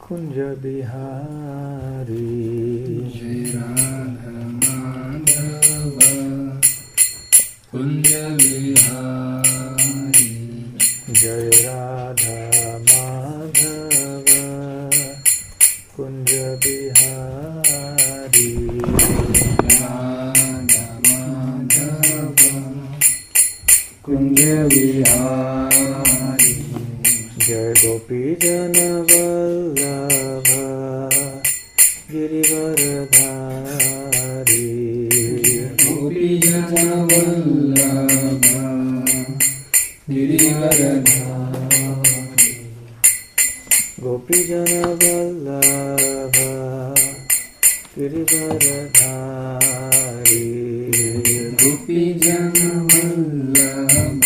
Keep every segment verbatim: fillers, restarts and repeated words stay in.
कुंज बिहारी जय राधा माधव कुंज बिहारी जय राधा माधव कुंज बिहारी राधा माधव कुंज बिहारी जय गोपी जन वल्लभ गिरिवरधारी गोपी जन वल्लभ गिरिवरधारी गोपी जन वल्लभ गिरिवरधारी गोपी जन वल्लभ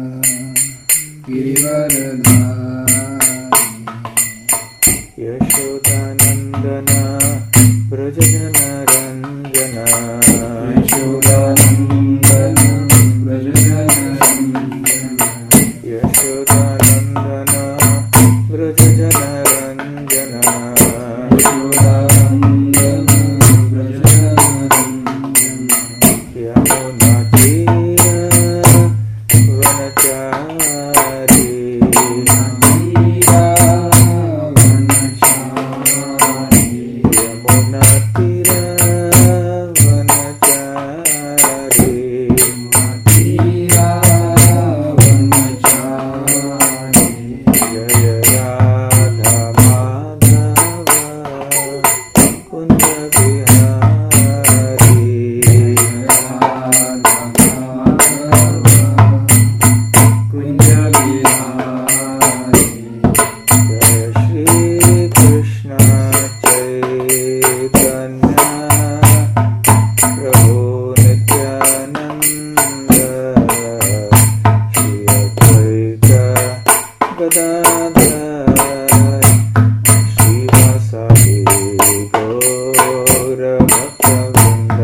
गिरिवरधारी यशोदानंदन ब्रज जन रंजन यशोदानंदन ब्रज जन रंजन यशोदानंदन ब्रज जन रंजन यशोदानंदन ब्रज जन रंजन यमुना तीर वनचारी यमुना तीर वनचारी जय राधा माधव कुंज बिहारी कुंज बिहारी जय श्री कृष्ण चैतन्य प्रभु नित्यानंद श्री अद्वैत गदाधर श्रीवासादि गौर भक्तवृंद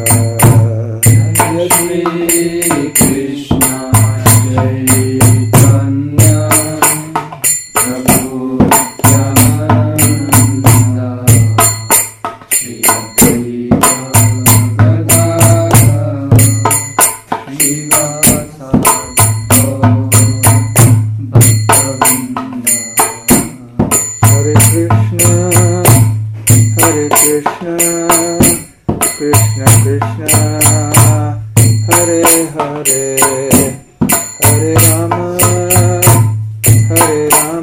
जय श्री कृष्ण चैतन्य प्रभु नित्यानंद श्री अद्वैत गदाधर श्रीवासादि भक्तवृंद हरे कृष्ण हरे कृष्ण कृष्ण कृष्ण हरे हरे हरे राम हरे राम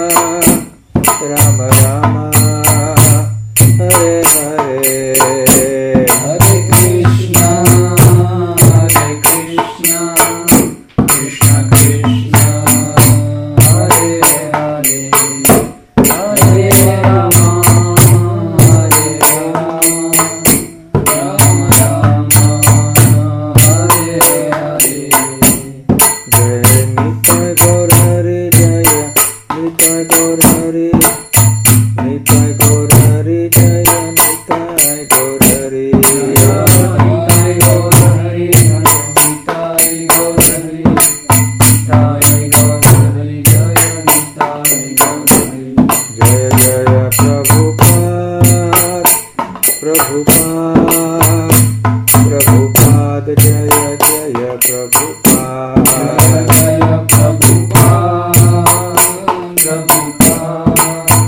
राम राम हरे हरे हरे कृष्ण हरे कृष्ण कृष्ण कृष्ण हरे हरे हरे राम हरे राम राम राम हरे हरे जय नित्य गौर हरे जय नित्य गौर हरे नित्य गौर हरे जय नित्य गौर हरे निताय गौर हरि निताय गौर हरि निताय गौर हरि जय निताय गौर हरि जय जय प्रभुपाद प्रभुपाद प्रभुपाद जय जय प्रभुपाद जय प्रभुपाद प्रभुपाद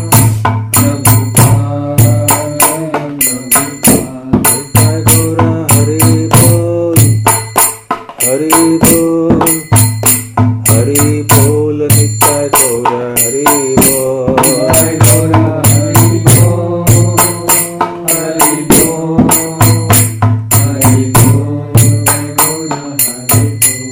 प्रभुपाद प्रभुपाद नित्य गौर हरि बोल हरि बोल हरि बोल नित्य गौर हरि बोल जय गौर हरि बोल हरि बोल हरि बोल जय गौर हरि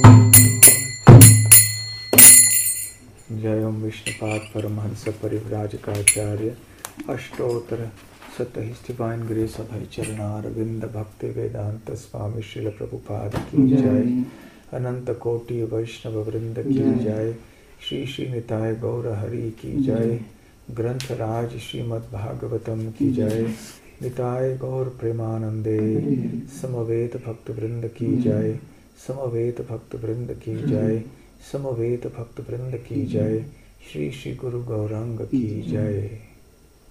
बोल जय ओम विष्णुपाद परमहंस परिव्राजकाचार्य अष्टोत्तर सतहित डिवाइन ग्रेस ऑफ हरि चरणारविंद भक्ति वेदांत स्वामी श्रील प्रभुपाद की जय अनंत कोटि वैष्णव वृंद की जय श्री श्री निताय गौर हरि की जय ग्रंथराज श्रीमद् भागवतम की जय निताय गौर प्रेमानंदे समवेत भक्त वृंद की जय समवेत भक्त वृंद की जय समवेत भक्त वृंद की जय श्री श्री गुरु गौरांग की जय।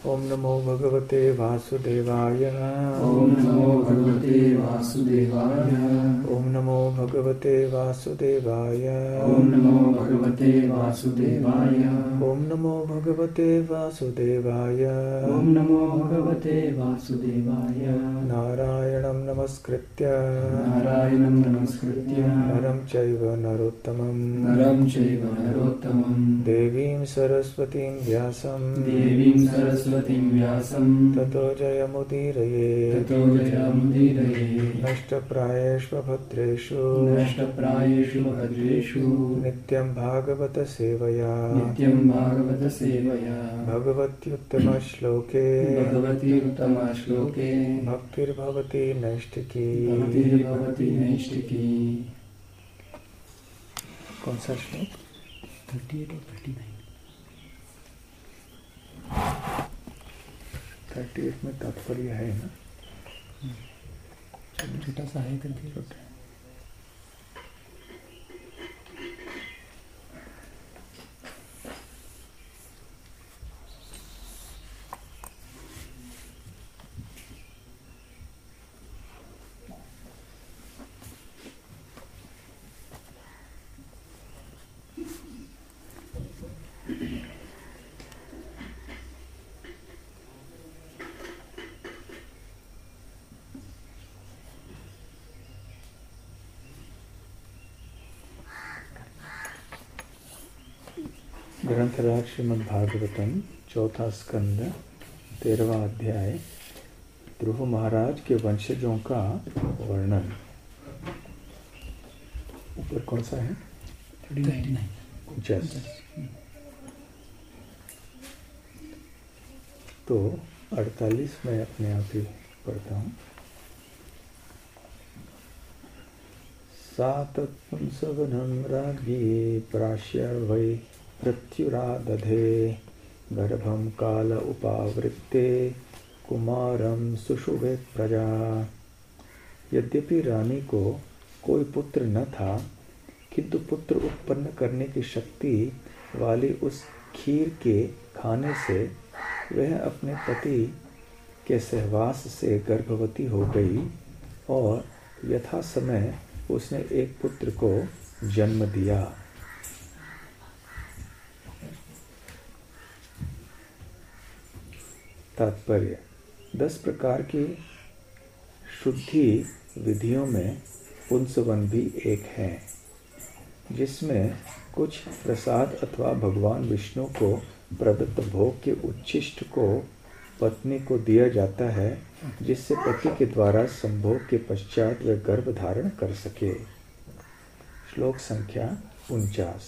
ओम नमो भगवते वासुदेवाय। ओम नमो भगवते वासुदेवाय। ओम नमो भगवते वासुदेवाय। ओम नमो भगवते वासुदेवाय। ओम नमो भगवते वासुदेवाय। ओम नमो भगवते वासुदेवाय। नारायणं नमस्कृत्य नारायणं नमस्कृत्य नरं चैव नरोत्तमं नरं चैव नरोत्तमं देवीं सरस्वतीं व्यासं देवीं सरस्वतीं व्यासं ततो जयमुदीरये ततो जयमुदीरये नष्टप्रायेषु भद्रेषु नष्टप्रायेषु भद्रेषु नित्यं भागवत सेवया नित्यं भागवत सेवया भगवत्युत्तमश्लोके भगवति उत्तमश्लोके भक्तिर्भवति नैष्ठिकी। भक्तिर्भवति नैष्ठिकी। कौन सा श्लोक? थर्टी एट और थर्टी नाइन। थर्टी एट में तात्पर्य है ना, छोटा सा है करके छोटा। ग्रंथराज श्रीमद् भागवतम चौथा स्कंद तेरहवां अध्याय ध्रुव महाराज के वंशजों का वर्णन। ऊपर कौन सा है? जस। तो अड़तालीस में अपने आप ही पढ़ता हूँ। सातपुंसवनं राज्ञी प्राश्य वै प्रत्युरादधे गर्भं काल उपावृत्ते कुमारं सुषुवे प्रजा। यद्यपि रानी को कोई पुत्र न था, किंतु पुत्र उत्पन्न करने की शक्ति वाली उस खीर के खाने से वह अपने पति के सहवास से गर्भवती हो गई और यथा समय उसने एक पुत्र को जन्म दिया। तात्पर्य: दस प्रकार की शुद्धि विधियों में पुंसवन भी एक है, जिसमें कुछ प्रसाद अथवा भगवान विष्णु को प्रदत्त भोग के उच्छिष्ट को पत्नी को दिया जाता है, जिससे पति के द्वारा संभोग के पश्चात वह गर्भ धारण कर सके। श्लोक संख्या उनचास।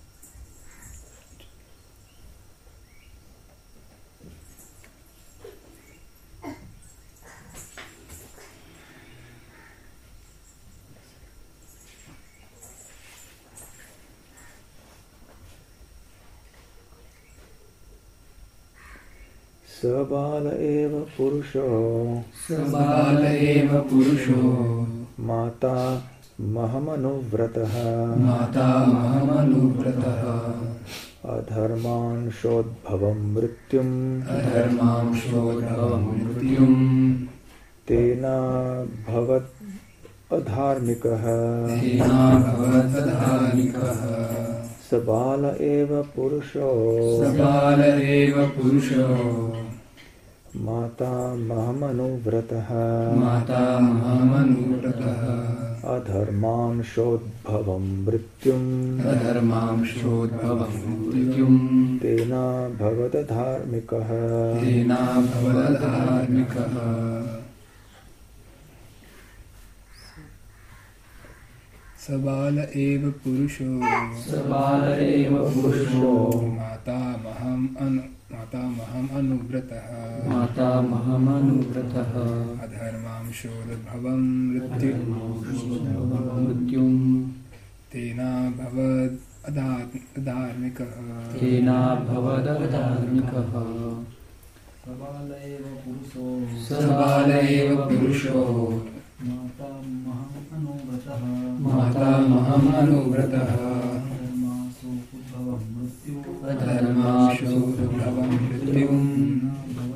सबाल एव पुरुषो सबाल एव पुरुषो माता महमनुव्रतः माता महमनुव्रतः अधर्मांशोद्भवं मृत्युम् अधर्मांशोद्भवं मृत्युम् तेना भवत् अधार्मिकः तेना भवत् अधार्मिकः सबाल एव पुरुषो सबाल एव पुरुषो माता महमनुव्रतः माता महमनुव्रतः अधर्मांशोद्भवं मृत्युम् अधर्मांशोद्भवं मृत्युम् तेना भवदधार्मिकः तेना भवदधार्मिकः सबाल एव पुरुषो सबाल एव पुरुषो मातामहम् अनु मातामहम् अनुव्रतः मातामहमनुव्रतः अधर्मांशोद्भवं मृत्युं मृत्युम् तेना भवद् अधार्मिकः तेना भवदधार्मिकः सबाल एव पुरुषो सबाल एव पुरुषो मातामहमनुव्रतः मातामहमनुव्रतः अधर्मांशोद्भवं मृत्युम्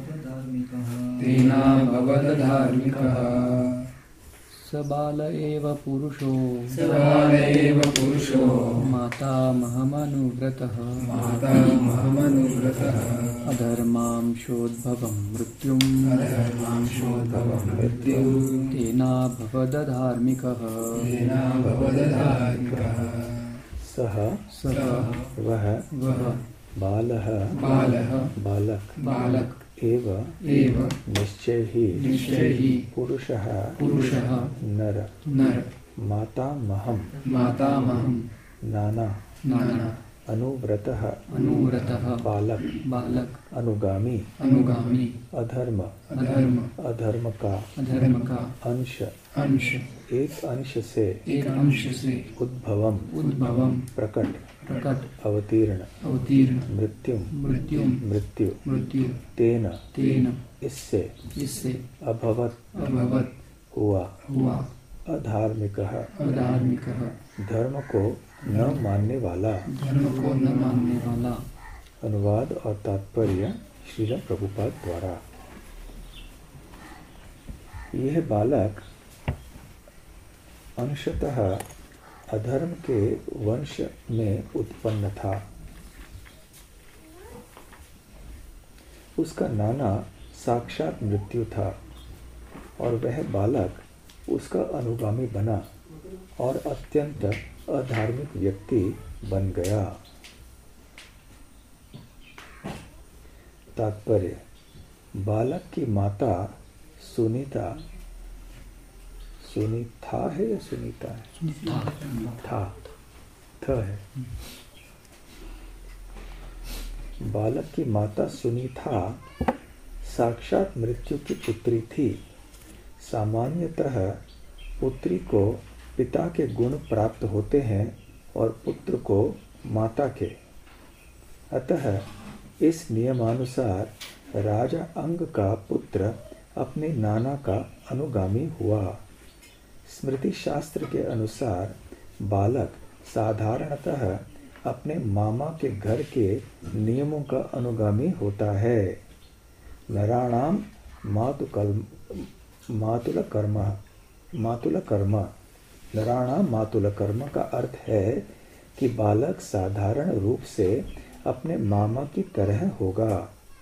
बाल एव पुरुषो स बाल एव पुरुषो मातामहमनुव्रतः मातामहमनुव्रतः अधर्मांशोद्भवं मृत्युम् अधर्मांशोद्भवं मृत्युम् तेनाभवदधार्मिकः तेनाभवदधार्मिकः सः सः वह वह बालः बालः बालक बालक एव एव निश्चय ही निश्चय ही पुरुषः पुरुषः नर नर मातामहं मातामहं नाना नाना अनुव्रतः अनुव्रतः बालक बालक अनुगामी अनुगामी अधर्म अधर्म अधर्म का अधर्म का अंश अंश एक अंश से एक अंश से उद्भवम उद्भवम प्रकट प्रकट अवतीर्ण अवतीर्ण मृत्यु मृत्यु मृत्यु मृत्यु तेन तेन इससे इससे अभवत अभवत हुआ हुआ अधार्मिकः अधार्मिकः धर्म को न मानने वाला। धर्म को न मानने वाला। अनुवाद और तात्पर्य श्रील प्रभुपाद द्वारा। यह बालक अंशतः अधर्म के वंश में उत्पन्न था। उसका नाना साक्षात मृत्यु था और वह बालक उसका अनुगामी बना और अत्यंत अधार्मिक व्यक्ति बन गया। तात्पर्य, बालक की माता सुनीता, सुनीता है या सुनीता है? था, था है। बालक की माता सुनीता साक्षात मृत्यु की पुत्री थी। सामान्यतः पुत्री को पिता के गुण प्राप्त होते हैं और पुत्र को माता के। अतः इस नियमानुसार राजा अंग का पुत्र अपने नाना का अनुगामी हुआ। स्मृति शास्त्र के अनुसार बालक साधारणतः अपने मामा के घर के नियमों का अनुगामी होता है। नराणाम मातुकल मातुल कर्म मातुल कर्म नराणाम मातुल कर्म का अर्थ है कि बालक साधारण रूप से अपने मामा की तरह होगा।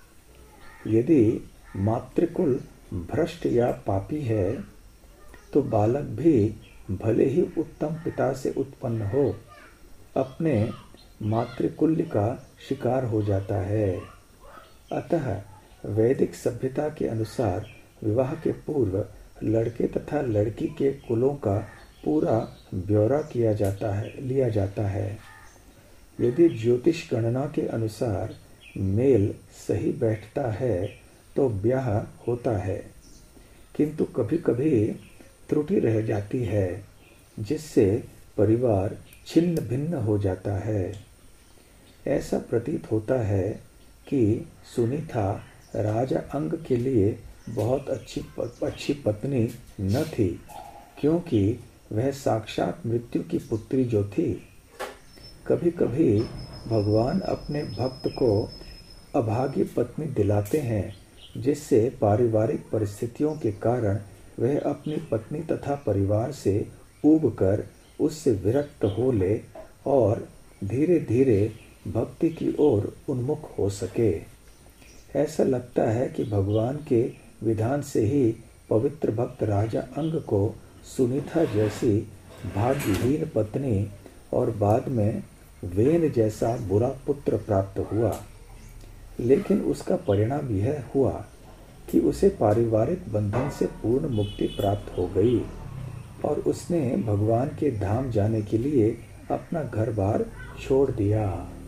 यदि मातृकुल भ्रष्ट या पापी है तो बालक भी भले ही उत्तम पिता से उत्पन्न हो, अपने मातृकुल्य का शिकार हो जाता है। अतः वैदिक सभ्यता के अनुसार विवाह के पूर्व लड़के तथा लड़की के कुलों का पूरा ब्यौरा किया जाता है लिया जाता है। यदि ज्योतिष गणना के अनुसार मेल सही बैठता है तो ब्याह होता है, किंतु कभी कभी त्रुटि रह जाती है जिससे परिवार छिन्न भिन्न हो जाता है। ऐसा प्रतीत होता है कि सुनीता राजा अंग के लिए बहुत अच्छी अच्छी पत्नी न थी, क्योंकि वह साक्षात मृत्यु की पुत्री जो थी। कभी कभी भगवान अपने भक्त को अभागी पत्नी दिलाते हैं, जिससे पारिवारिक परिस्थितियों के कारण वह अपनी पत्नी तथा परिवार से ऊब कर उससे विरक्त हो ले और धीरे धीरे भक्ति की ओर उन्मुख हो सके। ऐसा लगता है कि भगवान के विधान से ही पवित्र भक्त राजा अंग को सुनीता जैसी भाग्यहीन पत्नी और बाद में वेन जैसा बुरा पुत्र प्राप्त हुआ। लेकिन उसका परिणाम यह हुआ कि उसे पारिवारिक बंधन से पूर्ण मुक्ति प्राप्त हो गई और उसने भगवान के धाम जाने के लिए अपना घर बार छोड़ दिया।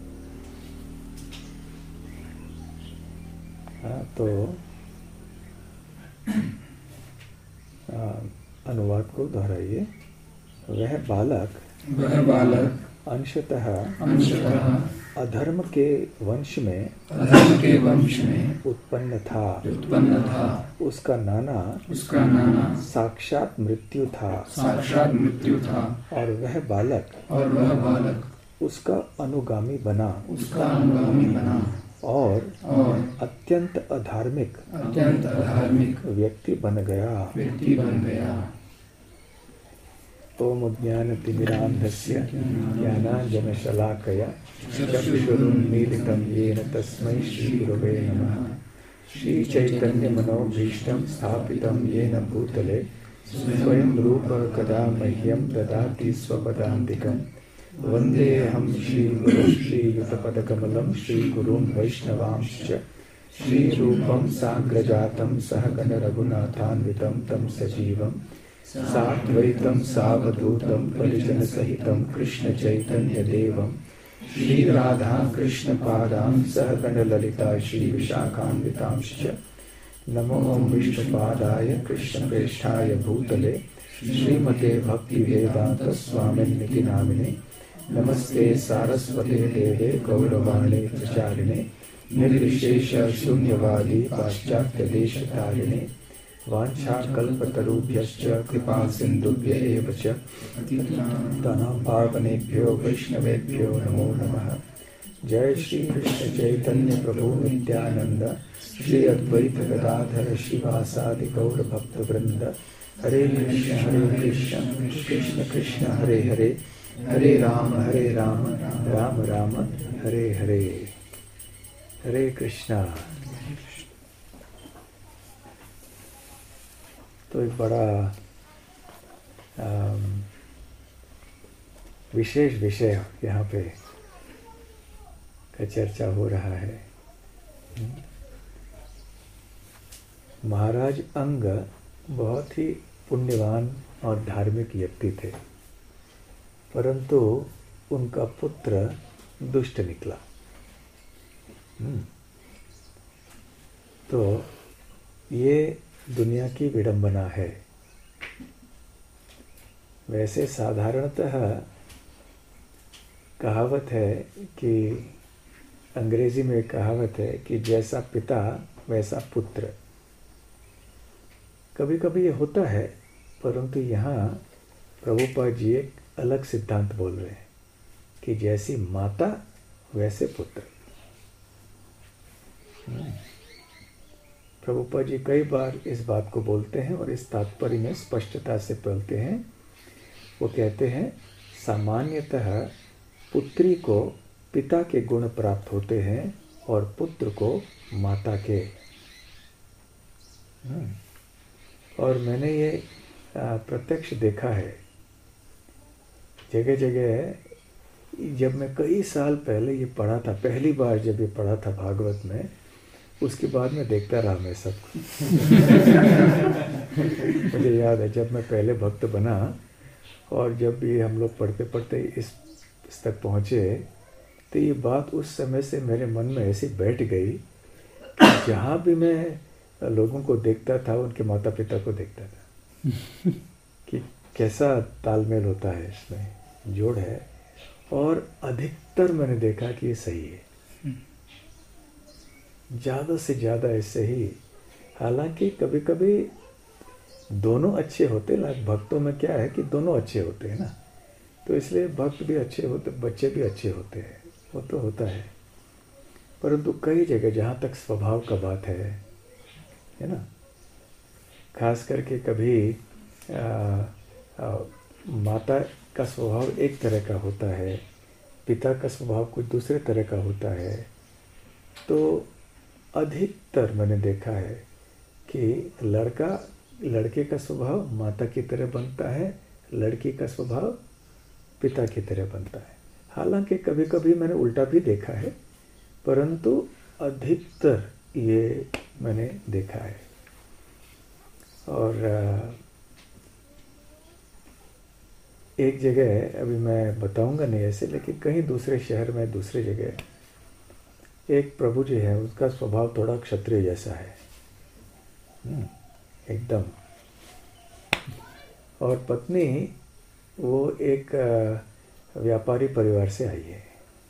हाँ, तो आ, अनुवाद को दोहराइए। वह बालक वह बालक अंशतः अंशतः अधर्म के वंश में अधर्म के वंश में उत्पन्न था उत्पन्न था। उसका नाना उसका नाना साक्षात मृत्यु था साक्षात मृत्यु था और वह बालक और वह बालक उसका अनुगामी बना उसका अनुगामी बना और और अत्यंत अधार्मिक अत्यंत अधार्मिक व्यक्ति बन गया। व्यक्ति बन गया। ओम ज्ञानतिमिरान्धस्य ज्ञानाञ्जनशलाकया चक्षुरुन्मीलितं येन तस्मै श्रीगुरवे नमः। श्रीचैतन्यमनोभीष्टं स्थापितं येन भूतले स्वयं रूप कदा मह्यं ददाति स्वपदान्तिकं। वन्देऽहं श्रीगुरुं श्रीयुतपदकमलं श्रीगुरून् वैष्णवांश्च श्रीरूपं साग्रजातं सहगण रघुनाथान्वितं तं सजीवं साद्वैतं सावधूतं परिजनसहितं कृष्णचैतन्यदेवं श्रीराधा कृष्णपादां सहगण ललिता श्रीविशाखान्वितांश्च। नमो विष्णुपादाय कृष्णप्रेष्ठाय भूतले श्रीमते भक्तिवेदान्त स्वामिन्निति नामिने। नमस्ते सारस्वते देवे गौरवाणी प्रचारिणे निर्विशेष शून्यवादी पाश्चात्य देशतारिणे। वाञ्छाकल्पतरुभ्यश्च कृपा सिन्धुभ्य एव च पतितानां पावनेभ्यो वैष्णवेभ्यो नमो नमः। जय श्री कृष्ण चैतन्य प्रभु नित्यानंद श्री अद्वैत गदाधर शिवासादि गौर भक्त वृंद। हरे कृष्ण हरे कृष्ण कृष्ण कृष्ण हरे हरे हरे राम हरे राम राम राम हरे हरे। हरे कृष्णा। तो एक बड़ा आम, विशेष विषय यहाँ पे का चर्चा हो रहा है। महाराज अंग बहुत ही पुण्यवान और धार्मिक व्यक्ति थे, परंतु उनका पुत्र दुष्ट निकला। तो ये दुनिया की विडंबना है। वैसे साधारणतः कहावत है कि अंग्रेजी में कहावत है कि जैसा पिता वैसा पुत्र। कभी कभी ये होता है, परंतु यहाँ प्रभुपाद जी एक अलग सिद्धांत बोल रहे हैं कि जैसी माता वैसे पुत्र। प्रभुपाद जी कई बार इस बात को बोलते हैं और इस तात्पर्य में स्पष्टता से बोलते हैं। वो कहते हैं सामान्यतः पुत्री को पिता के गुण प्राप्त होते हैं और पुत्र को माता के। और मैंने ये प्रत्यक्ष देखा है जगह जगह। जब मैं कई साल पहले ये पढ़ा था, पहली बार जब ये पढ़ा था भागवत में, उसके बाद मैं देखता रहा मैं सबको। मुझे याद है जब मैं पहले भक्त बना और जब भी हम लोग पढ़ते पढ़ते इस, इस तक पहुँचे, तो ये बात उस समय से मेरे मन में ऐसी बैठ गई कि जहाँ भी मैं लोगों को देखता था उनके माता पिता को देखता था कि कैसा तालमेल होता है, इसमें जोड़ है। और अधिकतर मैंने देखा कि ये सही है, ज़्यादा से ज़्यादा ऐसे ही। हालांकि कभी कभी दोनों अच्छे होते, लाइक भक्तों में क्या है कि दोनों अच्छे होते हैं ना, तो इसलिए भक्त भी अच्छे होते, बच्चे भी अच्छे होते हैं, वो तो होता है। परंतु कई जगह जहाँ तक स्वभाव का बात है है ना, खास करके कभी आ, आ, माता का स्वभाव एक तरह का होता है, पिता का स्वभाव कुछ दूसरे तरह का होता है। तो अधिकतर मैंने देखा है कि लड़का लड़के का स्वभाव माता की तरह बनता है, लड़की का स्वभाव पिता की तरह बनता है। हालांकि कभी कभी मैंने उल्टा भी देखा है, परंतु अधिकतर ये मैंने देखा है। और एक जगह, अभी मैं बताऊंगा नहीं ऐसे, लेकिन कहीं दूसरे शहर में दूसरे जगह एक प्रभु जी है, उसका स्वभाव थोड़ा क्षत्रिय जैसा है एकदम। और पत्नी वो एक व्यापारी परिवार से आई है,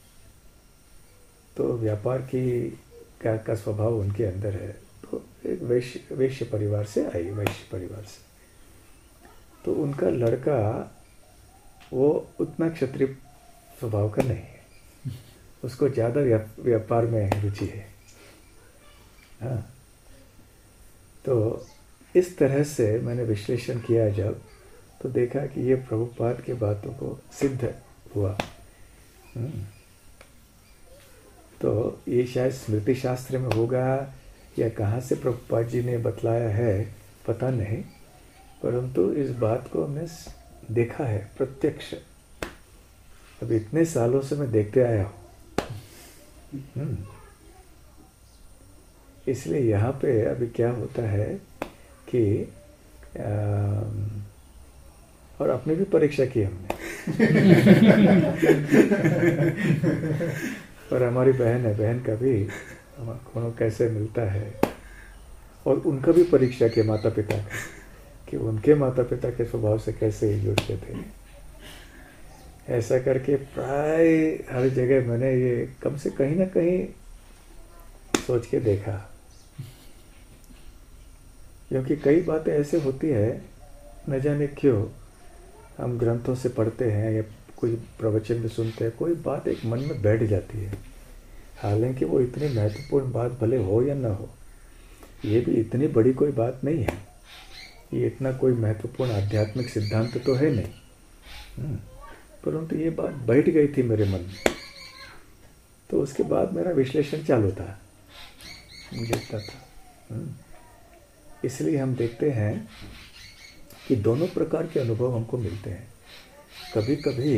तो व्यापार की का, का स्वभाव उनके अंदर है। तो एक वैश्य वैश्य परिवार से आई, वैश्य परिवार से। तो उनका लड़का वो उतना क्षत्रिय स्वभाव का नहीं है, उसको ज़्यादा व्यापार में रुचि है। हाँ, तो इस तरह से मैंने विश्लेषण किया जब, तो देखा कि ये प्रभुपाद की बातों को सिद्ध हुआ। तो ये शायद स्मृति शास्त्र में होगा या कहाँ से प्रभुपाद जी ने बतलाया है पता नहीं, परंतु इस बात को हमने देखा है प्रत्यक्ष। अब इतने सालों से मैं देखते आया हूँ। इसलिए यहाँ पे अभी क्या होता है कि आ, और अपनी भी परीक्षा की हमने और हमारी बहन है, बहन का भी हमको कैसे मिलता है, और उनका भी परीक्षा किया माता पिता का कि उनके माता पिता के स्वभाव से कैसे जुड़ते थे। ऐसा करके प्राय हर जगह मैंने ये कम से कहीं ना कहीं सोच के देखा, क्योंकि कई बातें ऐसे होती है न जाने क्यों हम ग्रंथों से पढ़ते हैं या कोई प्रवचन में सुनते हैं, कोई बात एक मन में बैठ जाती है, हालांकि वो इतनी महत्वपूर्ण बात भले हो या ना हो, ये भी इतनी बड़ी कोई बात नहीं है, ये इतना कोई महत्वपूर्ण आध्यात्मिक सिद्धांत तो है नहीं, परंतु ये बात बैठ गई थी मेरे मन में। तो उसके बाद मेरा विश्लेषण चालू था, मुझे लगता था। इसलिए हम देखते हैं कि दोनों प्रकार के अनुभव हमको मिलते हैं। कभी कभी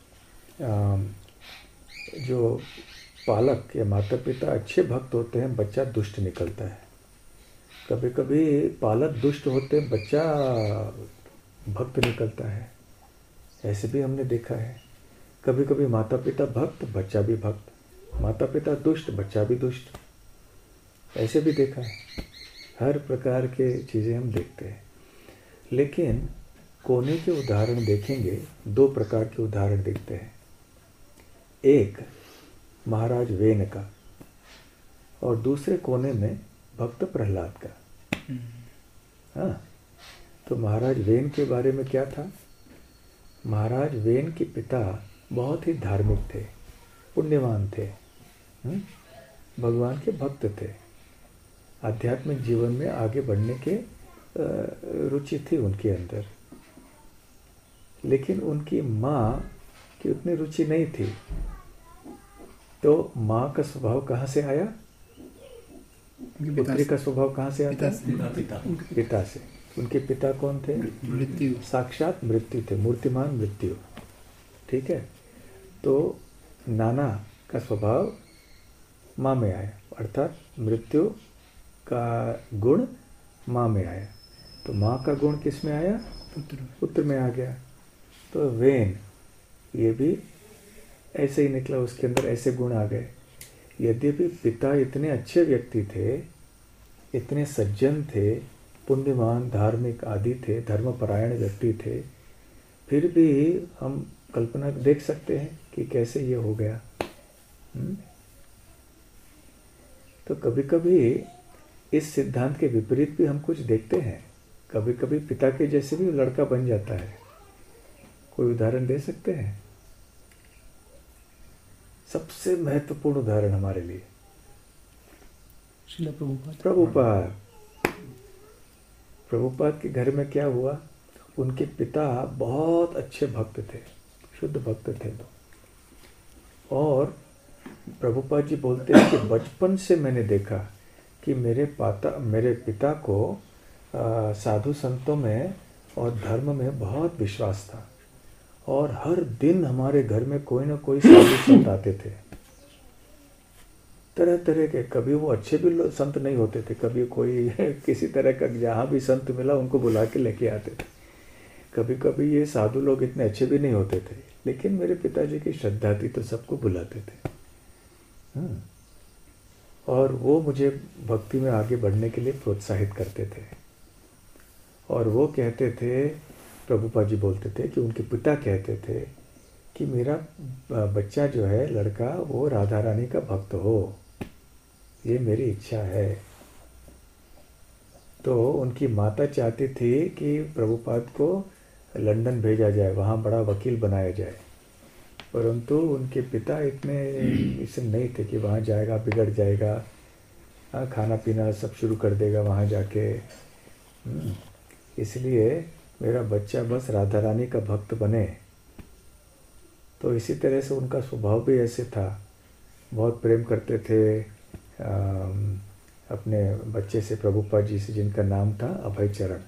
जो पालक या माता पिता अच्छे भक्त होते हैं, बच्चा दुष्ट निकलता है। कभी कभी पालक दुष्ट होते हैं, बच्चा भक्त निकलता है, ऐसे भी हमने देखा है। कभी कभी माता पिता भक्त, बच्चा भी भक्त, माता पिता दुष्ट, बच्चा भी दुष्ट, ऐसे भी देखा है। हर प्रकार के चीज़ें हम देखते हैं। लेकिन कोने के उदाहरण देखेंगे, दो प्रकार के उदाहरण देखते हैं। एक महाराज वेन का और दूसरे कोने में भक्त प्रहलाद का। हाँ, तो महाराज वेन के बारे में क्या था? महाराज वेन के पिता बहुत ही धार्मिक थे, पुण्यवान थे, भगवान के भक्त थे, आध्यात्मिक जीवन में आगे बढ़ने के रुचि थी उनके अंदर। लेकिन उनकी माँ की उतनी रुचि नहीं थी। तो माँ का स्वभाव कहाँ से आया? पुत्री का स्वभाव कहाँ से आता? पिता, पिता से। उनके पिता कौन थे? मृत्यु, साक्षात मृत्यु थे, मूर्तिमान मृत्यु। ठीक है। तो नाना का स्वभाव माँ में आया, अर्थात मृत्यु का गुण माँ में आया। तो माँ का गुण किस में आया? पुत्र पुत्र में आ गया। तो वेन ये भी ऐसे ही निकला, उसके अंदर ऐसे गुण आ गए। यद्यपि पिता इतने अच्छे व्यक्ति थे, इतने सज्जन थे, पुण्यवान, धार्मिक आदि थे, धर्मपरायण व्यक्ति थे, फिर भी हम कल्पना देख सकते हैं कि कैसे ये हो गया। हुँ? तो कभी कभी इस सिद्धांत के विपरीत भी हम कुछ देखते हैं। कभी कभी पिता के जैसे भी लड़का बन जाता है। कोई उदाहरण दे सकते हैं? सबसे महत्वपूर्ण उदाहरण हमारे लिए श्रील प्रभुपाद। प्रभुपाद प्रभुपाद के घर में क्या हुआ? उनके पिता बहुत अच्छे भक्त थे, शुद्ध भक्त थे। तो और प्रभुपाद जी बोलते हैं कि बचपन से मैंने देखा कि मेरे पाता मेरे पिता को आ, साधु संतों में और धर्म में बहुत विश्वास था, और हर दिन हमारे घर में कोई ना कोई साधु संत आते थे, तरह तरह के। कभी वो अच्छे भी संत नहीं होते थे, कभी कोई किसी तरह का जहाँ भी संत मिला उनको बुला के लेके आते थे। कभी कभी ये साधु लोग इतने अच्छे भी नहीं होते थे, लेकिन मेरे पिताजी की श्रद्धा थी तो सबको बुलाते थे। और वो मुझे भक्ति में आगे बढ़ने के लिए प्रोत्साहित करते थे। और वो कहते थे, प्रभुपाद जी बोलते थे कि उनके पिता कहते थे कि मेरा बच्चा जो है लड़का वो राधा रानी का भक्त हो, ये मेरी इच्छा है। तो उनकी माता चाहती थी कि प्रभुपाद को लंदन भेजा जाए, वहाँ बड़ा वकील बनाया जाए, परंतु उनके पिता इतने इसे नहीं थे कि वहाँ जाएगा बिगड़ जाएगा, खाना पीना सब शुरू कर देगा वहाँ जाके। इसलिए मेरा बच्चा बस राधा रानी का भक्त बने। तो इसी तरह से उनका स्वभाव भी ऐसे था, बहुत प्रेम करते थे अपने बच्चे से, प्रभुपाद जी से, जिनका नाम था अभय चरण।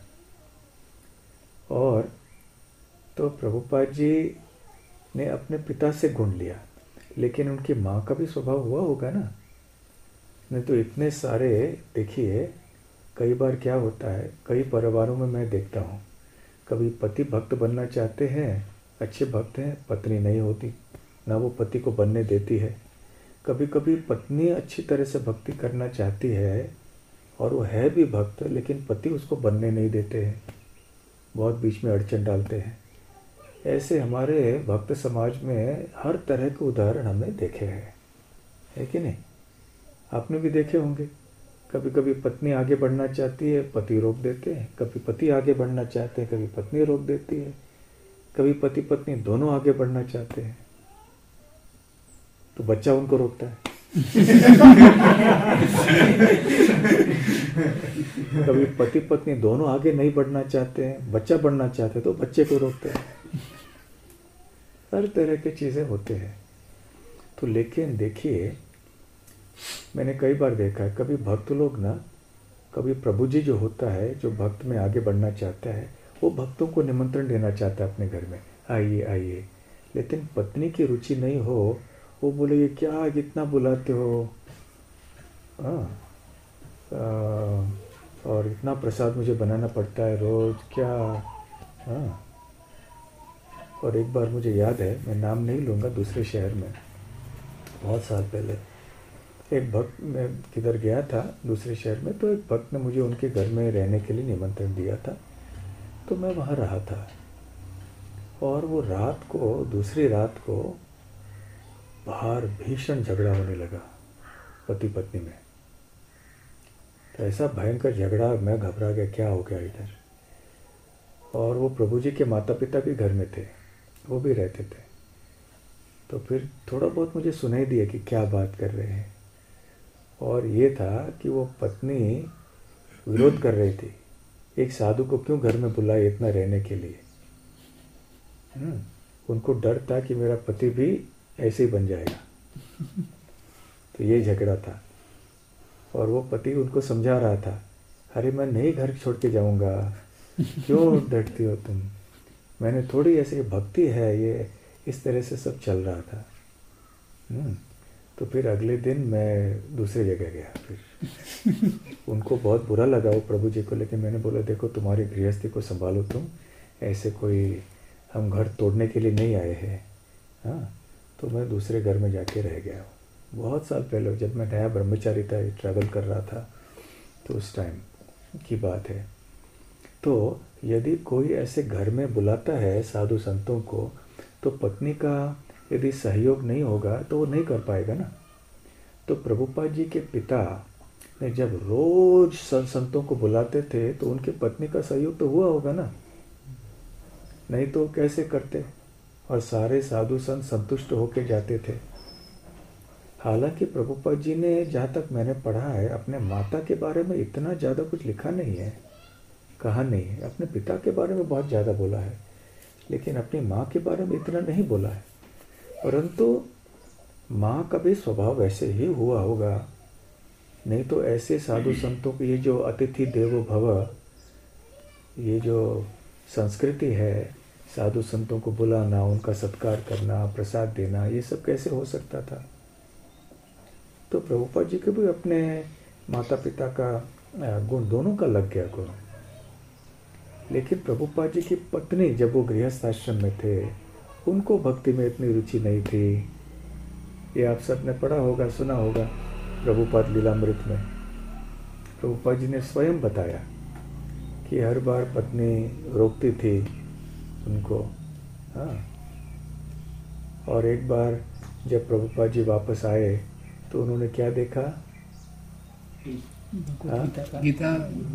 और तो प्रभुपाद जी ने अपने पिता से गुण लिया, लेकिन उनकी माँ का भी स्वभाव हुआ होगा ना। नहीं तो इतने सारे, देखिए कई बार क्या होता है, कई परिवारों में मैं देखता हूँ, कभी पति भक्त बनना चाहते हैं, अच्छे भक्त हैं, पत्नी नहीं होती, ना वो पति को बनने देती है। कभी कभी पत्नी अच्छी तरह से भक्ति करना चाहती है और वो है भी भक्त, लेकिन पति उसको बनने नहीं देते हैं, बहुत बीच में अड़चन डालते हैं। ऐसे हमारे भक्त समाज में हर तरह के उदाहरण हमने देखे हैं, है कि नहीं? आपने भी देखे होंगे। कभी कभी पत्नी आगे बढ़ना चाहती है, पति रोक देते हैं, कभी पति आगे बढ़ना चाहते हैं, कभी पत्नी रोक देती है, कभी पति पत्नी दोनों आगे बढ़ना चाहते हैं तो बच्चा उनको रोकता है। कभी पति पत्नी दोनों आगे नहीं बढ़ना चाहते हैं, बच्चा बढ़ना चाहते हैं तो बच्चे को रोकते हैं। हर तरह की चीजें होते हैं। तो लेकिन देखिए, मैंने कई बार देखा है, कभी भक्त लोग ना, कभी प्रभु जी जो होता है, जो भक्त में आगे बढ़ना चाहता है, वो भक्तों को निमंत्रण देना चाहता है अपने घर में, आइए आइए। लेकिन पत्नी की रुचि नहीं हो, वो बोले ये क्या इतना बुलाते हो, हाँ, और इतना प्रसाद मुझे बनाना पड़ता है रोज, क्या। हाँ, और एक बार मुझे याद है, मैं नाम नहीं लूँगा, दूसरे शहर में बहुत साल पहले एक भक्त, मैं किधर गया था दूसरे शहर में, तो एक भक्त ने मुझे उनके घर में रहने के लिए निमंत्रण दिया था। तो मैं वहाँ रहा था और वो रात को, दूसरी रात को बाहर भीषण झगड़ा होने लगा पति पत्नी में। तो ऐसा भयंकर झगड़ा, मैं घबरा गया, क्या हो गया इधर। और वो प्रभु जी के माता पिता भी घर में थे, वो भी रहते थे। तो फिर थोड़ा बहुत मुझे सुनाई दिया कि क्या बात कर रहे हैं। और ये था कि वो पत्नी विरोध कर रही थी, एक साधु को क्यों घर में बुलाए इतना रहने के लिए। उनको डर था कि मेरा पति भी ऐसे ही बन जाएगा। तो ये झगड़ा था। और वो पति उनको समझा रहा था, अरे मैं नहीं घर छोड़ के जाऊंगा, क्यों डरती हो तुम, मैंने थोड़ी ऐसे भक्ति है, ये इस तरह से सब चल रहा था। तो फिर अगले दिन मैं दूसरी जगह गया। फिर उनको बहुत बुरा लगा वो प्रभु जी को, लेकिन मैंने बोला देखो तुम्हारी गृहस्थी को संभालो तुम, ऐसे कोई हम घर तोड़ने के लिए नहीं आए हैं। हाँ, तो मैं दूसरे घर में जाके रह गया हूँ। बहुत साल पहले जब मैं नया ब्रह्मचारी था, ट्रैवल कर रहा था, तो उस टाइम की बात है। तो यदि कोई ऐसे घर में बुलाता है साधु संतों को, तो पत्नी का यदि सहयोग नहीं होगा तो वो नहीं कर पाएगा ना। तो प्रभुपाद जी के पिता ने जब रोज संतों को बुलाते थे तो उनके पत्नी का सहयोग तो हुआ होगा ना, नहीं तो कैसे करते। और सारे साधु संत संतुष्ट होके जाते थे। हालांकि प्रभुपाद जी ने, जहाँ तक मैंने पढ़ा है, अपने माता के बारे में इतना ज़्यादा कुछ लिखा नहीं है, कहा नहीं है। अपने पिता के बारे में बहुत ज़्यादा बोला है, लेकिन अपनी माँ के बारे में इतना नहीं बोला है। परंतु माँ का भी स्वभाव वैसे ही हुआ होगा, नहीं तो ऐसे साधु संतों की ये जो अतिथि देवो भव, ये जो संस्कृति है, साधु संतों को बुलाना, उनका सत्कार करना, प्रसाद देना, ये सब कैसे हो सकता था। तो प्रभुपाद जी के भी अपने माता पिता का गुण, दोनों का लग गया गुण। लेकिन प्रभुपाद जी की पत्नी, जब वो गृहस्थ आश्रम में थे, उनको भक्ति में इतनी रुचि नहीं थी। ये आप सब ने पढ़ा होगा, सुना होगा प्रभुपाद लीलामृत में। प्रभुपाद जी ने स्वयं बताया कि हर बार पत्नी रोकती थी उनको। हाँ, और एक बार जब प्रभुपाद जी वापस आए तो उन्होंने क्या देखा, गीता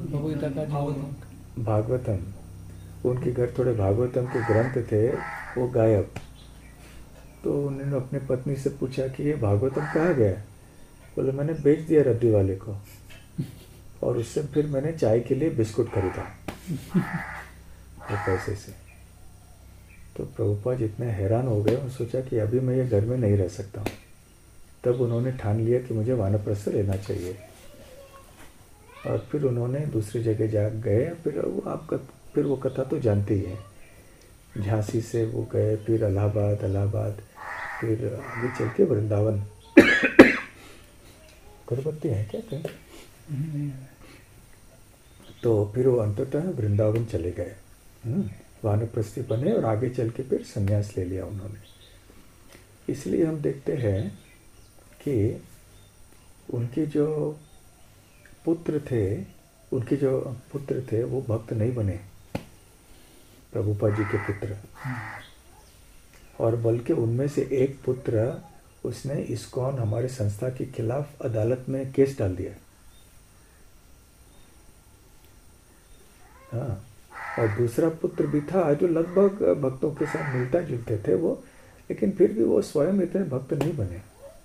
भागवतम, उनके घर थोड़े भागवतम के ग्रंथ थे, वो गायब। तो उन्होंने अपनी पत्नी से पूछा कि ये भागवतम कहाँ गया। बोले मैंने बेच दिया रद्दी वाले को, और उससे फिर मैंने चाय के लिए बिस्कुट खरीदा। वो पैसे से। तो प्रभुपाद इतने हैरान हो गए और सोचा कि अभी मैं ये घर में नहीं रह सकता हूँ। तब उन्होंने ठान लिया कि मुझे वानप्रस्थ लेना चाहिए, और फिर उन्होंने दूसरी जगह जा गए। फिर वो आपका फिर वो कथा तो जानते ही हैं, झांसी से वो गए, फिर इलाहाबाद, इलाहाबाद फिर आगे चल के वृंदावन। करबत्ती है क्या कहीं? तो फिर वो अंततः वृंदावन चले गए, वानप्रस्थी बने और आगे चल के फिर संन्यास ले लिया उन्होंने। इसलिए हम देखते हैं कि उनके जो पुत्र थे उनके जो पुत्र थे वो भक्त नहीं बने, प्रभुपाद जी के पुत्र, और बल्कि उनमें से एक पुत्र उसने इस्कॉन हमारे संस्था के खिलाफ अदालत में केस डाल दिया। हाँ, और दूसरा पुत्र भी था जो लगभग भक्तों के साथ मिलता जुलते थे वो, लेकिन फिर भी वो स्वयं इतने भक्त नहीं बने।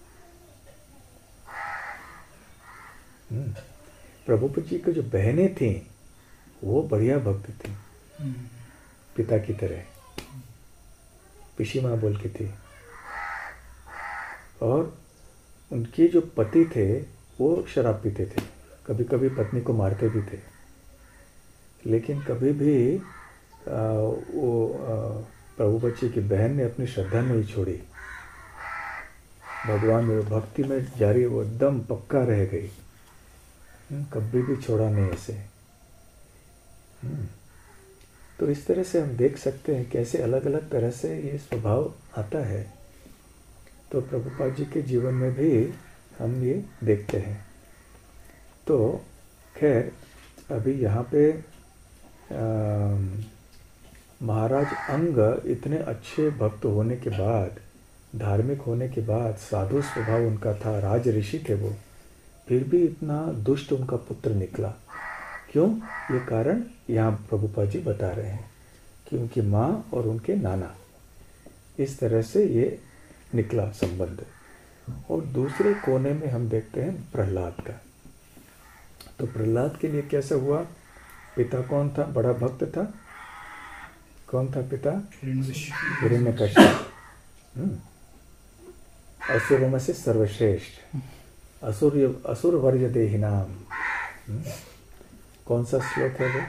प्रभुपाद जी की जो बहनें थीं वो बढ़िया भक्त थी, पिता की तरह, पिशी माँ बोल के थी। और उनके जो पति थे वो शराब पीते थे, कभी कभी पत्नी को मारते भी थे, लेकिन कभी भी आ, वो प्रभुपाद जी की बहन ने अपनी श्रद्धा नहीं छोड़ी, भगवान में भक्ति में जारी वो एकदम पक्का रह गई, कभी भी छोड़ा नहीं ऐसे। तो इस तरह से हम देख सकते हैं कैसे अलग अलग तरह से ये स्वभाव आता है। तो प्रभुपाद जी के जीवन में भी हम ये देखते हैं। तो खैर अभी यहाँ पे महाराज अंग इतने अच्छे भक्त होने के बाद, धार्मिक होने के बाद, साधु स्वभाव उनका था, राज ऋषि थे वो, फिर भी इतना दुष्ट उनका पुत्र निकला। क्यों? ये कारण यहाँ प्रभुपाद जी बता रहे हैं कि उनकी माँ और उनके नाना, इस तरह से ये निकला संबंध। और दूसरे कोने में हम देखते हैं प्रहलाद का। तो प्रहलाद के लिए कैसा हुआ? पिता कौन था? बड़ा भक्त था। कौन था पिता? हिरण्यकश्यप, असुरों में से सर्वश्रेष्ठ, असुर असुर वर्य देहिनाम। कौन सा श्लोक है वो?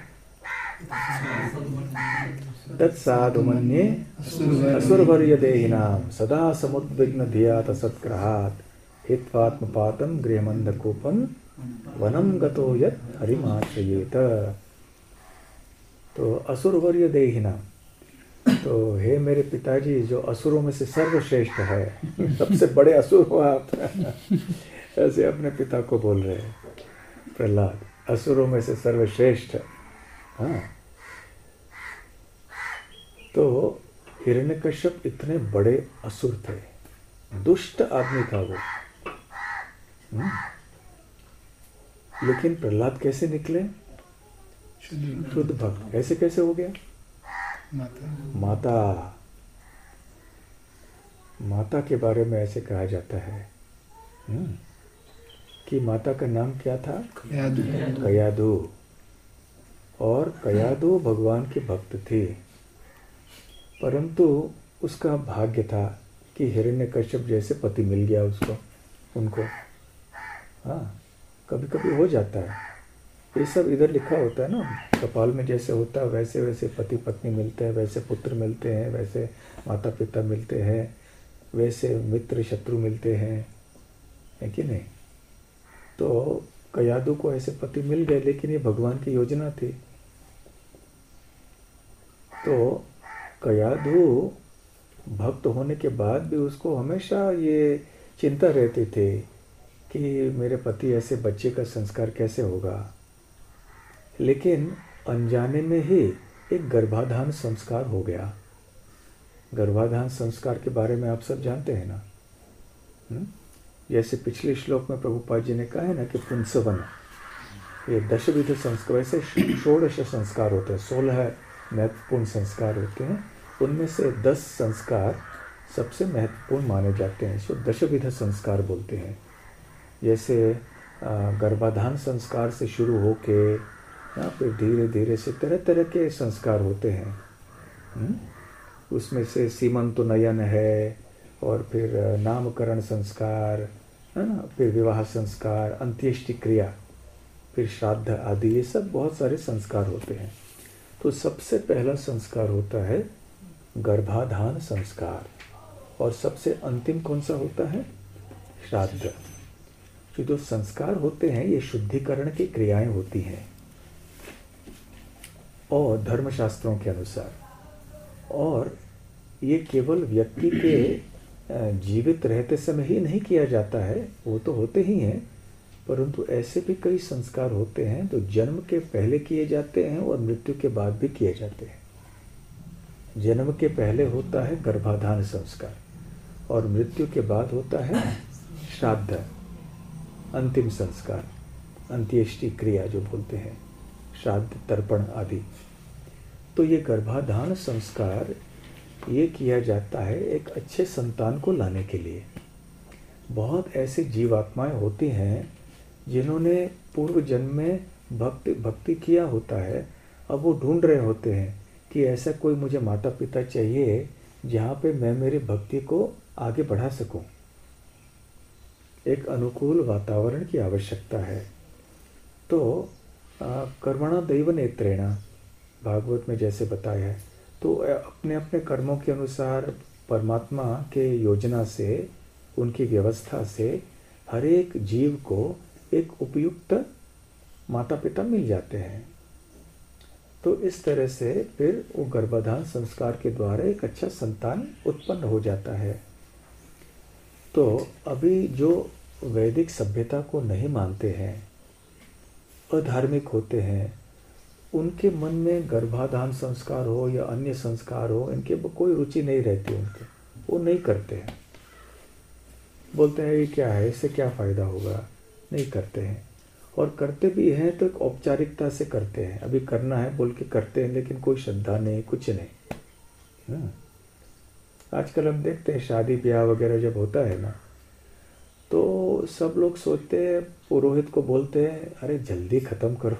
तत्साधु मन्ये असुर वर्य देहिनाम सदा समुद्विग्न धियात सत्ग्रहात् हित्वात्मपातं गृहमन्धकूपं वनं गतो यत् हरिमाश्रयेत। तो असुर वर्य देहिनाम, तो हे मेरे पिताजी जो असुरों में से सर्वश्रेष्ठ है, सबसे बड़े असुर हो आप। ऐसे अपने पिता को बोल रहे हैं प्रहलाद, असुरों में से सर्वश्रेष्ठ। हाँ, तो हिरण्यकश्यप इतने बड़े असुर थे, दुष्ट आदमी था वो। हुँ? लेकिन प्रहलाद कैसे निकले? शुद्ध भक्त। ऐसे कैसे हो गया? माता माता माता के बारे में ऐसे कहा जाता है हुँ? कि माता का नाम क्या था? कयादू। कयादू। और कयादू भगवान के भक्त थे, परंतु उसका भाग्य था कि हिरण्यकश्यप जैसे पति मिल गया उसको, उनको। हाँ, कभी कभी हो जाता है ये सब, इधर लिखा होता है ना, कपाल में जैसे होता है वैसे वैसे पति पत्नी मिलते हैं, वैसे पुत्र मिलते हैं, वैसे माता पिता मिलते हैं, वैसे मित्र शत्रु मिलते हैं, है कि नहीं? तो कयादू को ऐसे पति मिल गए, लेकिन ये भगवान की योजना थी। तो कयादू भक्त होने के बाद भी उसको हमेशा ये चिंता रहती थी कि मेरे पति ऐसे बच्चे का संस्कार कैसे होगा। लेकिन अनजाने में ही एक गर्भाधान संस्कार हो गया। गर्भाधान संस्कार के बारे में आप सब जानते हैं ना? हुँ? जैसे पिछले श्लोक में प्रभुपाद जी ने कहा है ना कि पुंसवन, ये दशविध संस्कार, वैसे षोडश संस्कार होते हैं, सोलह महत्वपूर्ण संस्कार होते हैं, उनमें से दस संस्कार सबसे महत्वपूर्ण माने जाते हैं, इसको दशविध संस्कार बोलते हैं। जैसे गर्भाधान संस्कार से शुरू होके हाँ, फिर धीरे धीरे से तरह तरह के संस्कार होते हैं। हुँ? उसमें से सीमंतोन्नयन है, और फिर नामकरण संस्कार है ना, फिर विवाह संस्कार, अंत्येष्टि क्रिया, फिर श्राद्ध आदि, ये सब बहुत सारे संस्कार होते हैं। तो सबसे पहला संस्कार होता है गर्भाधान संस्कार, और सबसे अंतिम कौन सा होता है? श्राद्ध। ये जो संस्कार होते हैं ये शुद्धिकरण की क्रियाएं होती हैं और धर्मशास्त्रों के अनुसार, और ये केवल व्यक्ति के जीवित रहते समय ही नहीं किया जाता है, वो तो होते ही हैं, परंतु ऐसे भी कई संस्कार होते हैं जो जन्म के पहले किए जाते हैं और मृत्यु के बाद भी किए जाते हैं। जन्म के पहले होता है गर्भाधान संस्कार, और मृत्यु के बाद होता है श्राद्ध, अंतिम संस्कार, अंत्येष्टि क्रिया जो बोलते हैं, श्राद्ध, तर्पण आदि। तो ये गर्भाधान संस्कार ये किया जाता है एक अच्छे संतान को लाने के लिए। बहुत ऐसे जीवात्माएं होती हैं जिन्होंने पूर्व जन्म में भक्ति भक्ति किया होता है, अब वो ढूंढ रहे होते हैं कि ऐसा कोई मुझे माता पिता चाहिए जहाँ पे मैं मेरी भक्ति को आगे बढ़ा सकूं। एक अनुकूल वातावरण की आवश्यकता है। तो कर्मणा दैव नेत्रेण, भागवत में जैसे बताया है, तो अपने अपने कर्मों के अनुसार परमात्मा के योजना से, उनकी व्यवस्था से हर एक जीव को एक उपयुक्त माता पिता मिल जाते हैं। तो इस तरह से फिर वो गर्भाधान संस्कार के द्वारा एक अच्छा संतान उत्पन्न हो जाता है। तो अभी जो वैदिक सभ्यता को नहीं मानते हैं, अधार्मिक होते हैं, उनके मन में गर्भाधान संस्कार हो या अन्य संस्कार हो, इनके कोई रुचि नहीं रहती उनके, वो नहीं करते हैं। बोलते हैं ये क्या है, इससे क्या फ़ायदा होगा, नहीं करते हैं। और करते भी हैं तो एक औपचारिकता से करते हैं, अभी करना है बोल के करते हैं, लेकिन कोई श्रद्धा नहीं, कुछ नहीं। आजकल हम देखते हैं शादी ब्याह वगैरह जब होता है ना, तो सब लोग सोचते हैं, पुरोहित को बोलते हैं अरे जल्दी खत्म करो।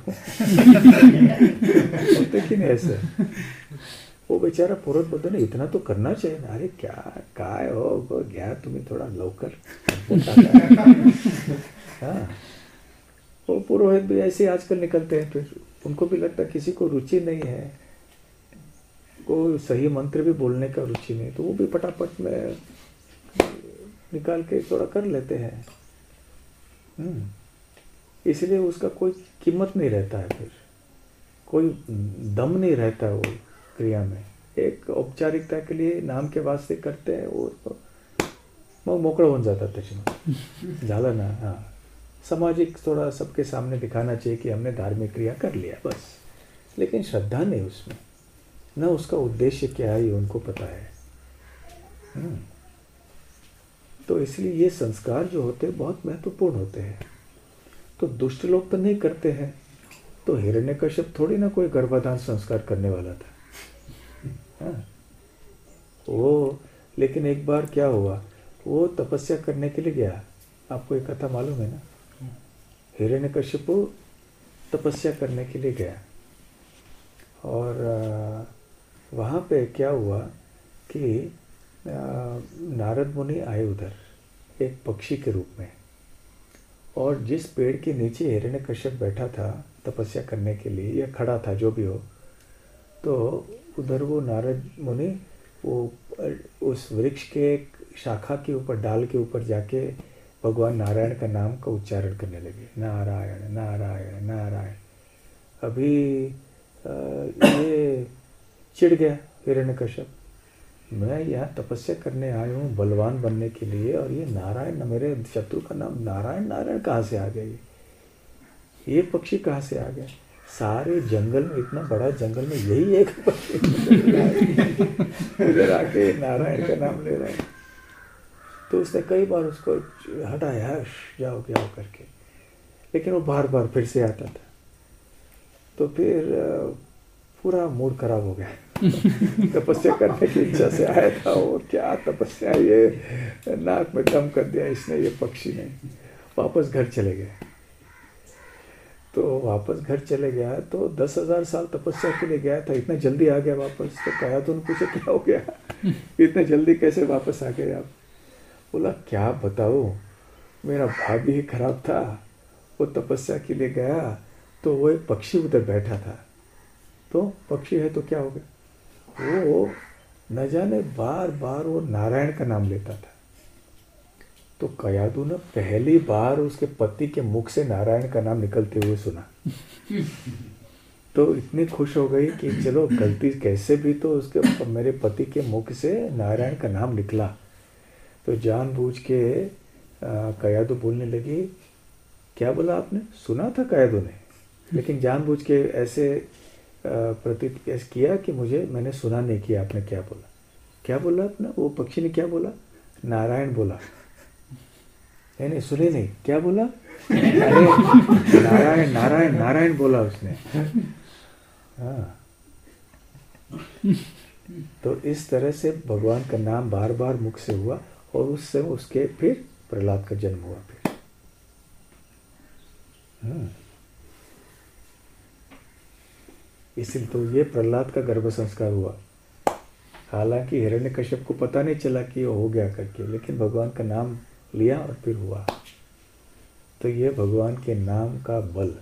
बोलते कि नहीं ऐसे? वो बेचारा पुरोहित बोलते ना इतना तो करना चाहिए ना। अरे क्या काय हो गया तुम्हें थोड़ा लौकर। हाँ, वो पुरोहित भी ऐसे आजकल निकलते हैं, फिर उनको भी लगता किसी को रुचि नहीं है, कोई सही मंत्र भी बोलने का रुचि नहीं, तो वो भी फटाफट में निकाल के थोड़ा कर लेते हैं। इसलिए उसका कोई कीमत नहीं रहता है, फिर कोई दम नहीं रहता है वो क्रिया में। एक औपचारिकता के लिए नाम के वास्ते करते हैं, वो मग मोकळं होऊन जातात त्याच्यामध्ये, झालं ना। हाँ, सामाजिक थोड़ा सबके सामने दिखाना चाहिए कि हमने धार्मिक क्रिया कर लिया बस, लेकिन श्रद्धा नहीं उसमें, न उसका उद्देश्य क्या है ये उनको पता है। तो इसलिए ये संस्कार जो होते हैं बहुत महत्वपूर्ण होते हैं। तो दुष्ट लोग तो नहीं करते हैं, तो हिरण्यकश्यप थोड़ी ना कोई गर्भाधान संस्कार करने वाला था। हाँ, वो लेकिन एक बार क्या हुआ, वो तपस्या करने के लिए गया। आपको एक कथा मालूम है ना, हिरण्यकश्यप तपस्या करने के लिए गया, और वहाँ पे क्या हुआ कि नारद मुनि आए उधर एक पक्षी के रूप में, और जिस पेड़ के नीचे हिरण्यकश्यप बैठा था तपस्या करने के लिए, या खड़ा था जो भी हो, तो उधर वो नारद मुनि वो उस वृक्ष के शाखा के ऊपर, डाल के ऊपर जाके भगवान नारायण का नाम का उच्चारण करने लगे, नारायण नारायण नारायण। अभी ये चिढ़ गया हिरण्यकश्यप, मैं यहाँ तपस्या करने आया हूँ बलवान बनने के लिए, और ये नारायण, मेरे शत्रु का नाम नारायण नारायण कहाँ से आ गया, ये ये पक्षी कहाँ से आ गया? सारे जंगल में, इतना बड़ा जंगल में यही एक पक्षी उधर आके नारायण का नाम ले रहा है। तो उसने कई बार उसको हटाया, हश जाओ जाओ करके, लेकिन वो बार बार फिर से आता था। तो फिर पूरा मूड खराब हो गया। तपस्या करने की इच्छा से आया था, और क्या तपस्या, ये नाक में दम कर दिया इसने, ये पक्षी ने। वापस घर चले गए। तो वापस घर चले गया तो दस हजार साल तपस्या के लिए गया था, इतना जल्दी आ गया वापस। तो कहा तो उन्हें पूछा क्या हो गया, इतना जल्दी कैसे वापस आ गए आप? बोला क्या बताओ, मेरा भाग्य ही खराब था। वो तपस्या के लिए गया तो वो एक पक्षी उधर बैठा था, तो पक्षी है तो क्या हो गया, वो न जाने बार बार वो नारायण का नाम लेता था। तो कयादू ने पहली बार उसके पति के मुख से नारायण का नाम निकलते हुए सुना। तो इतनी खुश हो गई कि चलो गलती कैसे भी तो उसके मेरे पति के मुख से नारायण का नाम निकला। तो जानबूझ के कयादू बोलने लगी, क्या बोला आपने? सुना था कयादू ने, लेकिन जानबूझ के ऐसे प्रतीत किया कि मुझे मैंने सुना नहीं किया आपने क्या बोला। क्या बोला आपने? वो पक्षी ने क्या बोला? नारायण बोला। नहीं नहीं सुने नहीं, क्या बोला? अरे नारायण नारायण नारायण बोला उसने। हाँ, तो इस तरह से भगवान का नाम बार बार मुख से हुआ और उससे उसके फिर प्रहलाद का जन्म हुआ। फिर इसलिए तो ये प्रहलाद का गर्भ संस्कार हुआ। हालांकि हिरण्यकश्यप को पता नहीं चला कि वो हो गया करके, लेकिन भगवान का नाम लिया और फिर हुआ। तो ये भगवान के नाम का बल।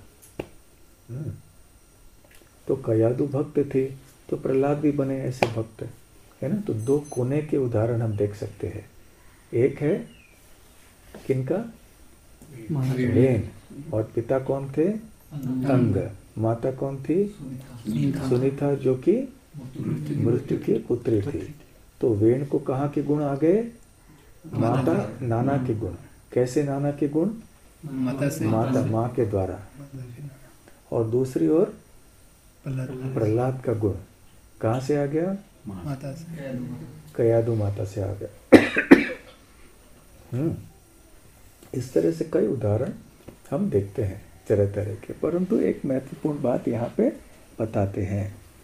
तो कयादू भक्त थे तो प्रहलाद भी बने ऐसे भक्त, है ना। तो दो कोने के उदाहरण हम देख सकते हैं। एक है किनका? वेन। और पिता कौन थे? अंग। माता कौन थी? सुनीता, जो कि मृत्यु की पुत्री थी। तो वेन को कहाँ के गुण आ गए? माता नाना के गुण। कैसे नाना के गुण? माता से, माता माँ के द्वारा। और दूसरी ओर प्रहलाद का गुण कहाँ से आ गया? माता से, कयादू माता से आ गया। हम्म इस तरह से कई उदाहरण हम देखते हैं तरह तरह के, परंतु एक महत्वपूर्ण बात यहाँ पे बताते हैं।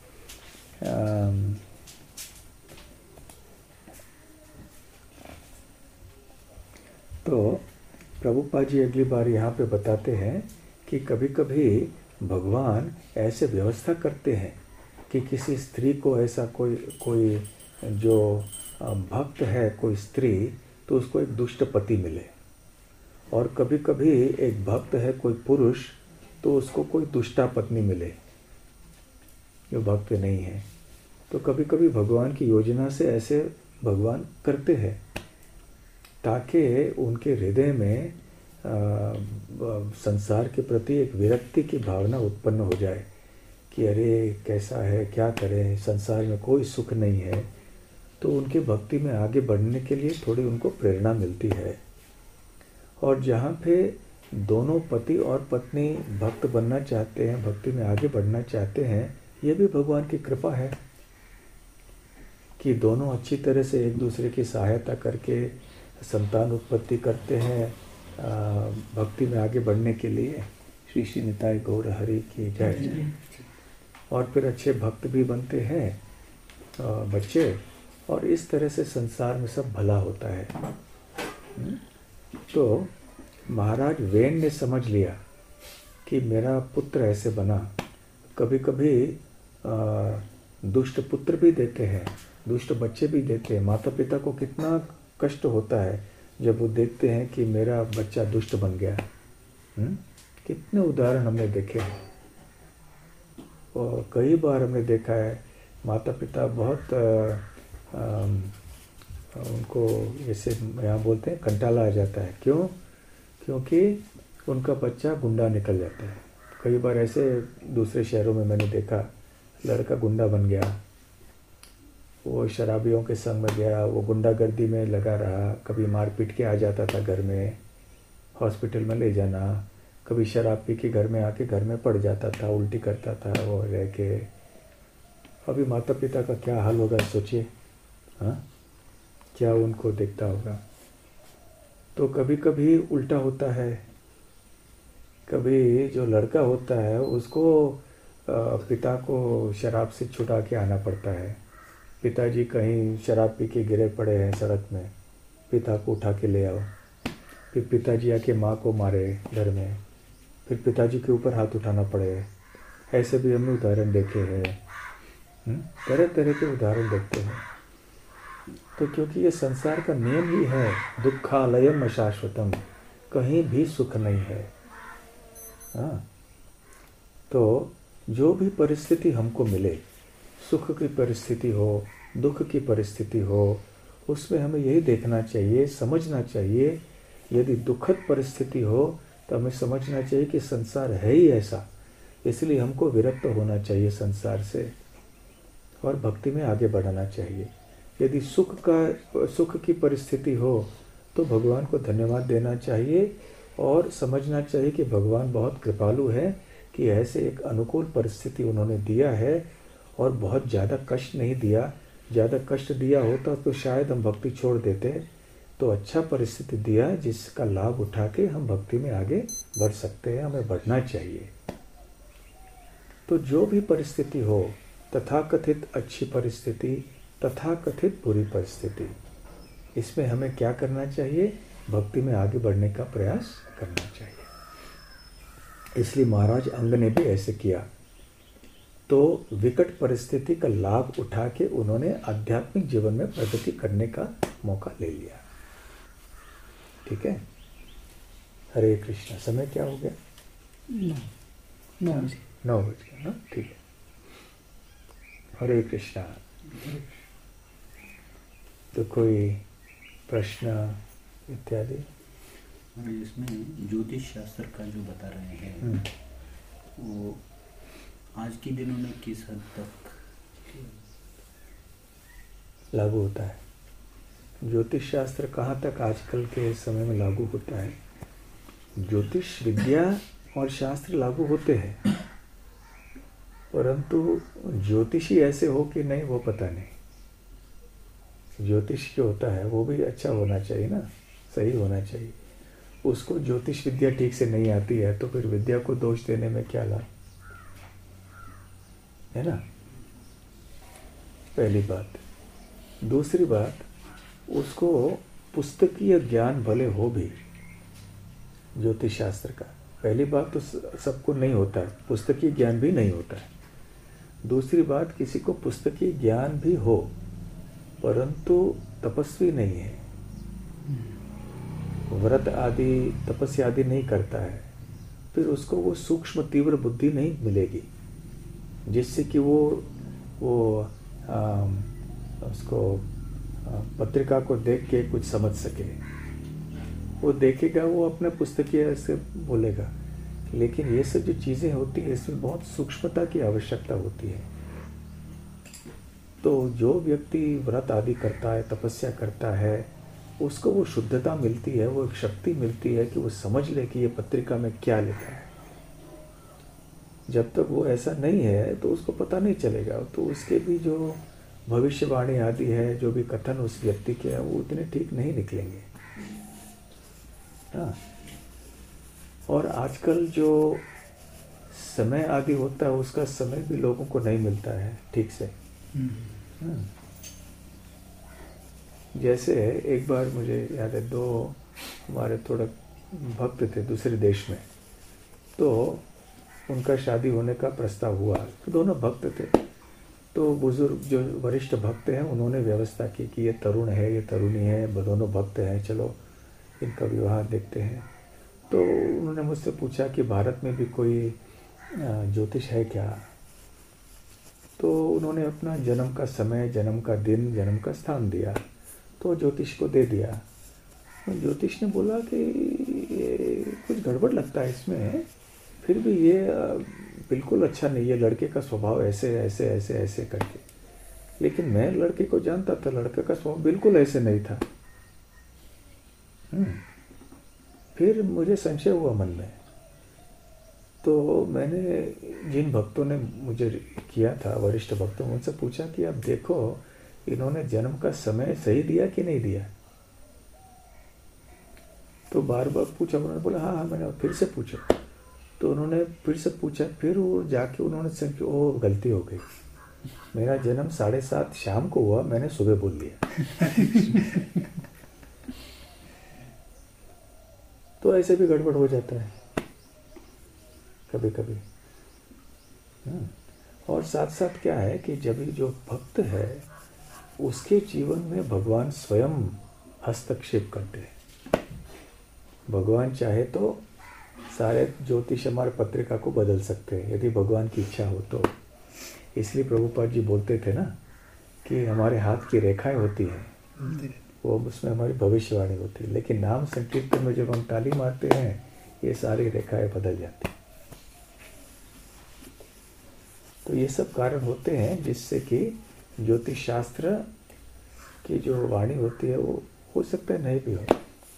तो प्रभुपाद जी अगली बार यहाँ पे बताते हैं कि कभी कभी भगवान ऐसे व्यवस्था करते हैं कि किसी स्त्री को ऐसा कोई कोई जो भक्त है कोई स्त्री, तो उसको एक दुष्ट पति मिले। और कभी कभी एक भक्त है कोई पुरुष, तो उसको कोई दुष्टा पत्नी मिले जो भक्त नहीं है। तो कभी कभी भगवान की योजना से ऐसे भगवान करते हैं ताकि उनके हृदय में आ, संसार के प्रति एक विरक्ति की भावना उत्पन्न हो जाए कि अरे कैसा है, क्या करें, संसार में कोई सुख नहीं है। तो उनके भक्ति में आगे बढ़ने के लिए थोड़ी उनको प्रेरणा मिलती है। और जहाँ पे दोनों पति और पत्नी भक्त बनना चाहते हैं, भक्ति में आगे बढ़ना चाहते हैं, ये भी भगवान की कृपा है कि दोनों अच्छी तरह से एक दूसरे की सहायता करके संतान उत्पत्ति करते हैं भक्ति में आगे बढ़ने के लिए। श्री श्री निताय गौर हरि की जय। और फिर अच्छे भक्त भी बनते हैं बच्चे, और इस तरह से संसार में सब भला होता है। तो महाराज वेन ने समझ लिया कि मेरा पुत्र ऐसे बना। कभी कभी दुष्ट पुत्र भी देते हैं, दुष्ट बच्चे भी देते हैं। माता पिता को कितना कष्ट होता है जब वो देखते हैं कि मेरा बच्चा दुष्ट बन गया। हुँ? कितने उदाहरण हमने देखे हैं और कई बार हमने देखा है माता पिता बहुत आ, आ, उनको जैसे यहाँ बोलते हैं कंटाला आ जाता है। क्यों? क्योंकि उनका बच्चा गुंडा निकल जाता है। कई बार ऐसे दूसरे शहरों में मैंने देखा, लड़का गुंडा बन गया, वो शराबियों के संग में गया, वो गुंडागर्दी में लगा रहा, कभी मार पीट के आ जाता था घर में, हॉस्पिटल में ले जाना, कभी शराब पी के घर में आके घर में पड़ जाता था, उल्टी करता था वो रह के। अभी माता पिता का क्या हाल होगा सोचिए, हाँ, क्या उनको देखता होगा। तो कभी कभी उल्टा होता है, कभी जो लड़का होता है उसको पिता को शराब से छुड़ा के आना पड़ता है। पिताजी कहीं शराब पी के गिरे पड़े हैं सड़क में, पिता को उठा के ले आओ। फिर पिताजी आके माँ को मारे घर में, फिर पिताजी के ऊपर हाथ उठाना पड़े। ऐसे भी हमने उदाहरण देखे हैं, तरह तरह के उदाहरण देखते हैं। तो क्योंकि ये संसार का नियम ही है, दुखालयम अशाश्वतम, कहीं भी सुख नहीं है। हाँ, तो जो भी परिस्थिति हमको मिले, सुख की परिस्थिति हो, दुख की परिस्थिति हो, उसमें हमें यही देखना चाहिए, समझना चाहिए। यदि दुखद परिस्थिति हो तो हमें समझना चाहिए कि संसार है ही ऐसा, इसलिए हमको विरक्त होना चाहिए संसार से और भक्ति में आगे बढ़ाना चाहिए। यदि सुख का सुख की परिस्थिति हो तो भगवान को धन्यवाद देना चाहिए और समझना चाहिए कि भगवान बहुत कृपालु है कि ऐसे एक अनुकूल परिस्थिति उन्होंने दिया है और बहुत ज़्यादा कष्ट नहीं दिया। ज़्यादा कष्ट दिया होता तो शायद हम भक्ति छोड़ देते। तो अच्छा परिस्थिति दिया जिसका लाभ उठा के हम भक्ति में आगे बढ़ सकते हैं, हमें बढ़ना चाहिए। तो जो भी परिस्थिति हो, तथाकथित अच्छी परिस्थिति, तथाकथित बुरी परिस्थिति, इसमें हमें क्या करना चाहिए? भक्ति में आगे बढ़ने का प्रयास करना चाहिए। इसलिए महाराज अंग ने भी ऐसे किया। तो विकट परिस्थिति का लाभ उठा के उन्होंने आध्यात्मिक जीवन में प्रगति करने का मौका ले लिया। ठीक है, हरे कृष्णा। समय क्या हो गया? नौ बजे नौ बज गया ना, ठीक है। हरे कृष्णा। तो कोई प्रश्न इत्यादि? इसमें ज्योतिष शास्त्र का जो बता रहे हैं वो आज के दिनों में किस हद तक लागू होता है? ज्योतिष शास्त्र कहाँ तक आजकल के समय में लागू होता है? ज्योतिष विद्या और शास्त्र लागू होते हैं, परंतु ज्योतिषी ऐसे हो कि नहीं वो पता नहीं। ज्योतिष जो होता है वो भी अच्छा होना चाहिए ना, सही होना चाहिए। उसको ज्योतिष विद्या ठीक से नहीं आती है तो फिर विद्या को दोष देने में क्या लाभ है ना, पहली बात। दूसरी बात, उसको पुस्तकीय ज्ञान भले हो भी ज्योतिष शास्त्र का, पहली बात तो सबको नहीं होता है, पुस्तकीय ज्ञान भी नहीं होता है। दूसरी बात, किसी को पुस्तकीय ज्ञान भी हो परंतु तपस्वी नहीं है, व्रत आदि तपस्या आदि नहीं करता है, फिर उसको वो सूक्ष्म तीव्र बुद्धि नहीं मिलेगी जिससे कि वो वो आ, उसको आ, पत्रिका को देख के कुछ समझ सके। वो देखेगा, वो अपने पुस्तकीय से बोलेगा, लेकिन ये सब जो चीज़ें होती हैं इसमें बहुत सूक्ष्मता की आवश्यकता होती है। तो जो व्यक्ति व्रत आदि करता है, तपस्या करता है, उसको वो शुद्धता मिलती है, वो एक शक्ति मिलती है कि वो समझ ले कि ये पत्रिका में क्या लिखा है। जब तक वो ऐसा नहीं है तो उसको पता नहीं चलेगा। तो उसके भी जो भविष्यवाणी आदि है, जो भी कथन उस व्यक्ति के हैं, वो उतने ठीक नहीं निकलेंगे। हाँ, और आजकल जो समय आदि होता है उसका समय भी लोगों को नहीं मिलता है ठीक से। हाँ। जैसे एक बार मुझे याद है, दो हमारे थोड़ा भक्त थे दूसरे देश में, तो उनका शादी होने का प्रस्ताव हुआ। तो दोनों भक्त थे, तो बुजुर्ग जो वरिष्ठ भक्त हैं उन्होंने व्यवस्था की कि ये तरुण है, ये तरुणी है, दोनों भक्त हैं, चलो इनका विवाह देखते हैं। तो उन्होंने मुझसे पूछा कि भारत में भी कोई ज्योतिष है क्या? तो उन्होंने अपना जन्म का समय, जन्म का दिन, जन्म का स्थान दिया, तो ज्योतिष को दे दिया। तो ज्योतिष ने बोला कि ये कुछ गड़बड़ लगता है इसमें, फिर भी ये बिल्कुल अच्छा नहीं है, लड़के का स्वभाव ऐसे ऐसे ऐसे ऐसे करके। लेकिन मैं लड़के को जानता था, लड़के का स्वभाव बिल्कुल ऐसे नहीं था। फिर मुझे संशय हुआ मन में, तो मैंने जिन भक्तों ने मुझे किया था, वरिष्ठ भक्तों, उनसे पूछा कि अब देखो इन्होंने जन्म का समय सही दिया कि नहीं दिया। तो बार बार पूछा, उन्होंने बोला हाँ हाँ। मैंने फिर से पूछा, तो उन्होंने फिर से पूछा, फिर वो जाके उन्होंने समझा ओ गलती हो गई, मेरा जन्म साढ़े सात शाम को हुआ, मैंने सुबह बोल दिया। तो ऐसे भी गड़बड़ हो जाता है। कभी कभी। और साथ साथ क्या है कि जब जो भक्त है उसके जीवन में भगवान स्वयं हस्तक्षेप करते हैं। भगवान चाहे तो सारे ज्योतिष हमारे पत्रिका को बदल सकते हैं यदि भगवान की इच्छा हो तो। इसलिए प्रभुपाद जी बोलते थे ना कि हमारे हाथ की रेखाएं होती हैं, वो उसमें हमारी भविष्यवाणी होती है, लेकिन नाम संकीर्तन में जब हम ताली मारते हैं ये सारी रेखाएं बदल जाती हैं। तो ये सब कारण होते हैं जिससे कि ज्योतिष शास्त्र की जो वाणी होती है वो हो सकता है नहीं भी हो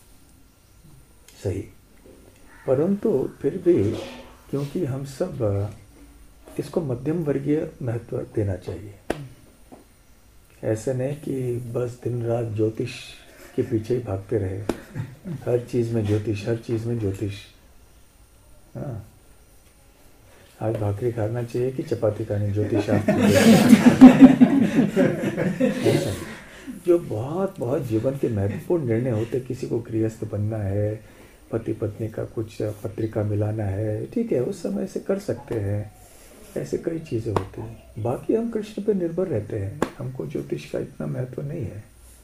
सही, परंतु फिर भी क्योंकि हम सब इसको मध्यम वर्गीय महत्व देना चाहिए। ऐसा नहीं कि बस दिन रात ज्योतिष के पीछे ही भागते रहे, हर चीज़ में ज्योतिष, हर चीज़ में ज्योतिष। हाँ, आज भाकरी खाना चाहिए कि चपाती खानी, ज्योतिष शास्त्र। जो बहुत बहुत जीवन के महत्वपूर्ण निर्णय होते, किसी को गृहस्थ बनना है, पति पत्नी का कुछ पत्रिका मिलाना है, ठीक है उस समय से कर सकते हैं, ऐसे कई चीज़ें होती हैं। बाकी हम कृष्ण पे निर्भर रहते हैं, हमको ज्योतिष का इतना महत्व नहीं है।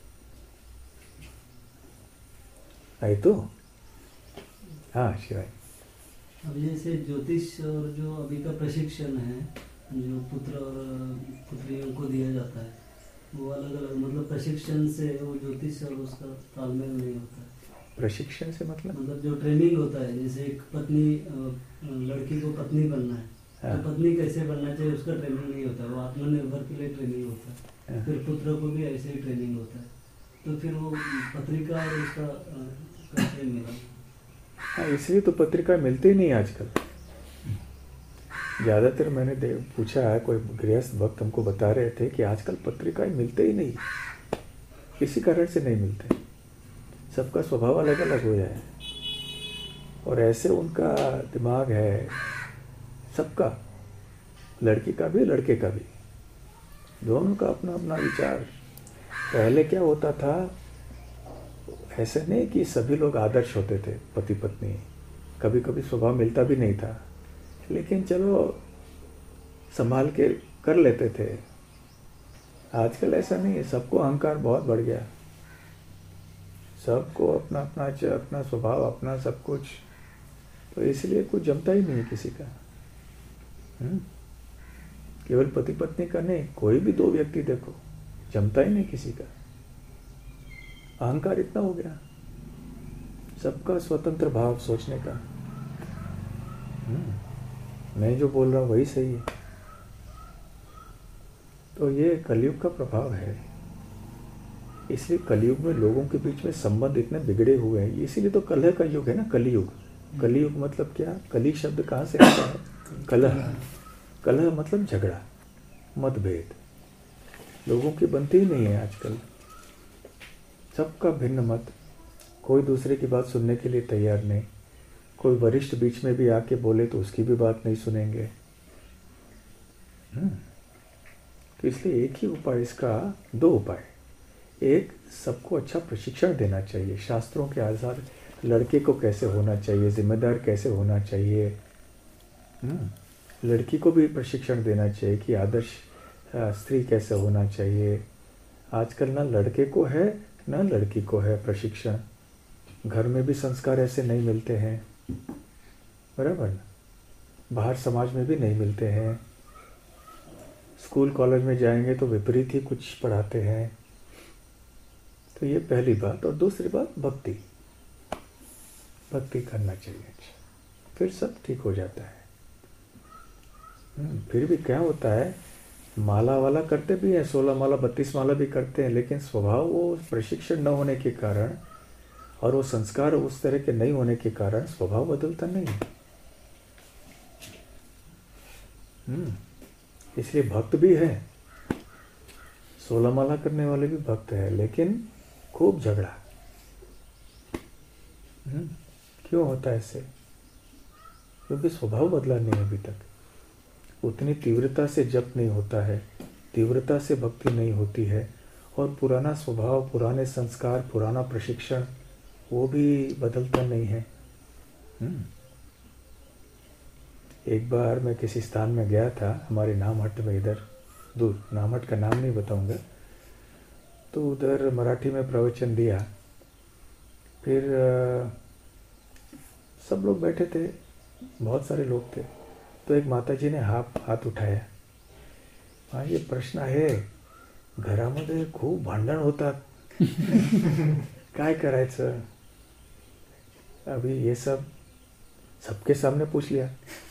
आई तो हाँ शिवाय। अब जैसे ज्योतिष और जो अभी का प्रशिक्षण है जो पुत्र और पुत्रियों को दिया जाता है वो अलग अलग, मतलब प्रशिक्षण से वो ज्योतिष और उसका तालमेल नहीं होता है। प्रशिक्षण से मतलब मतलब जो ट्रेनिंग होता है, जैसे एक पत्नी, लड़की को पत्नी बनना है हाँ। तो पत्नी कैसे बनना चाहिए उसका ट्रेनिंग नहीं होता, वो आत्मनिर्भर के लिए ट्रेनिंग होता है। हाँ। फिर पुत्र को भी ऐसे ही ट्रेनिंग होता है, तो फिर वो पत्रिका और उसका कैसे मिला? हाँ, इसलिए तो पत्रिका मिलती ही नहीं आजकल। ज़्यादातर मैंने दे पूछा है, कोई गृहस्थ भक्त हमको बता रहे थे कि आजकल पत्रिकाएं मिलते ही नहीं, किसी कारण से नहीं मिलते। सबका स्वभाव अलग अलग हो जाए और ऐसे उनका दिमाग है सबका, लड़की का भी लड़के का भी, दोनों का अपना अपना विचार। पहले क्या होता था, ऐसे नहीं कि सभी लोग आदर्श होते थे, पति पत्नी, कभी कभी स्वभाव मिलता भी नहीं था, लेकिन चलो संभाल के कर लेते थे। आजकल ऐसा नहीं है, सबको अहंकार बहुत बढ़ गया, सबको अपना अपना अपना स्वभाव, अपना सब कुछ, तो इसलिए कुछ जमता ही नहीं किसी का। हुँ? केवल पति पत्नी का नहीं, कोई भी दो व्यक्ति देखो, जमता ही नहीं किसी का। अहंकार इतना हो गया, सबका स्वतंत्र भाव सोचने का। मैं जो बोल रहा हूँ वही सही है। तो ये कलयुग का प्रभाव है, इसलिए कलयुग में लोगों के बीच में संबंध इतने बिगड़े हुए हैं। इसीलिए तो कलह का युग है ना, कलयुग। कलयुग मतलब क्या, कली शब्द कहाँ से आता है? कलह। कलह मतलब झगड़ा, मतभेद। लोगों की बनती ही नहीं है आजकल, सबका भिन्न मत, कोई दूसरे की बात सुनने के लिए तैयार नहीं। कोई वरिष्ठ बीच में भी आके बोले तो उसकी भी बात नहीं सुनेंगे। तो इसलिए एक ही उपाय, इसका दो उपाय। एक, सबको अच्छा प्रशिक्षण देना चाहिए शास्त्रों के आधार, लड़के को कैसे होना चाहिए, जिम्मेदार कैसे होना चाहिए। लड़की को भी प्रशिक्षण देना चाहिए कि आदर्श स्त्री कैसे होना चाहिए। आजकल ना लड़के को है ना लड़की को है प्रशिक्षण, घर में भी संस्कार ऐसे नहीं मिलते हैं, बराबर ना, बाहर समाज में भी नहीं मिलते हैं। स्कूल कॉलेज में जाएंगे तो विपरीत ही कुछ पढ़ाते हैं। तो ये पहली बात। और दूसरी बात, भक्ति भक्ति करना चाहिए, फिर सब ठीक हो जाता है। फिर भी क्या होता है, माला वाला करते भी हैं, सोलह माला बत्तीस माला भी करते हैं, लेकिन स्वभाव वो प्रशिक्षण न होने के कारण और वो संस्कार उस तरह के नहीं होने के कारण स्वभाव बदलता नहीं है। इसलिए भक्त भी है, सोलह माला करने वाले भी भक्त है, लेकिन खूब झगड़ा। क्यों होता है ऐसे? क्योंकि स्वभाव बदला नहीं अभी तक, उतनी तीव्रता से जप नहीं होता है, तीव्रता से भक्ति नहीं होती है, और पुराना स्वभाव, पुराने संस्कार, पुराना प्रशिक्षण वो भी बदलता नहीं है। एक बार मैं किसी स्थान में गया था, हमारे नामहट्ट में, इधर दूर, नामहट्ट का नाम नहीं बताऊंगा, तो उधर मराठी में प्रवचन दिया। फिर आ, सब लोग बैठे थे, बहुत सारे लोग थे, तो एक माताजी ने हाथ हाथ उठाया। हाँ, ये प्रश्न आहे, घरामध्ये खूप भांडण होतात, काय करायचं? अभी ये सब सबके सामने पूछ लिया।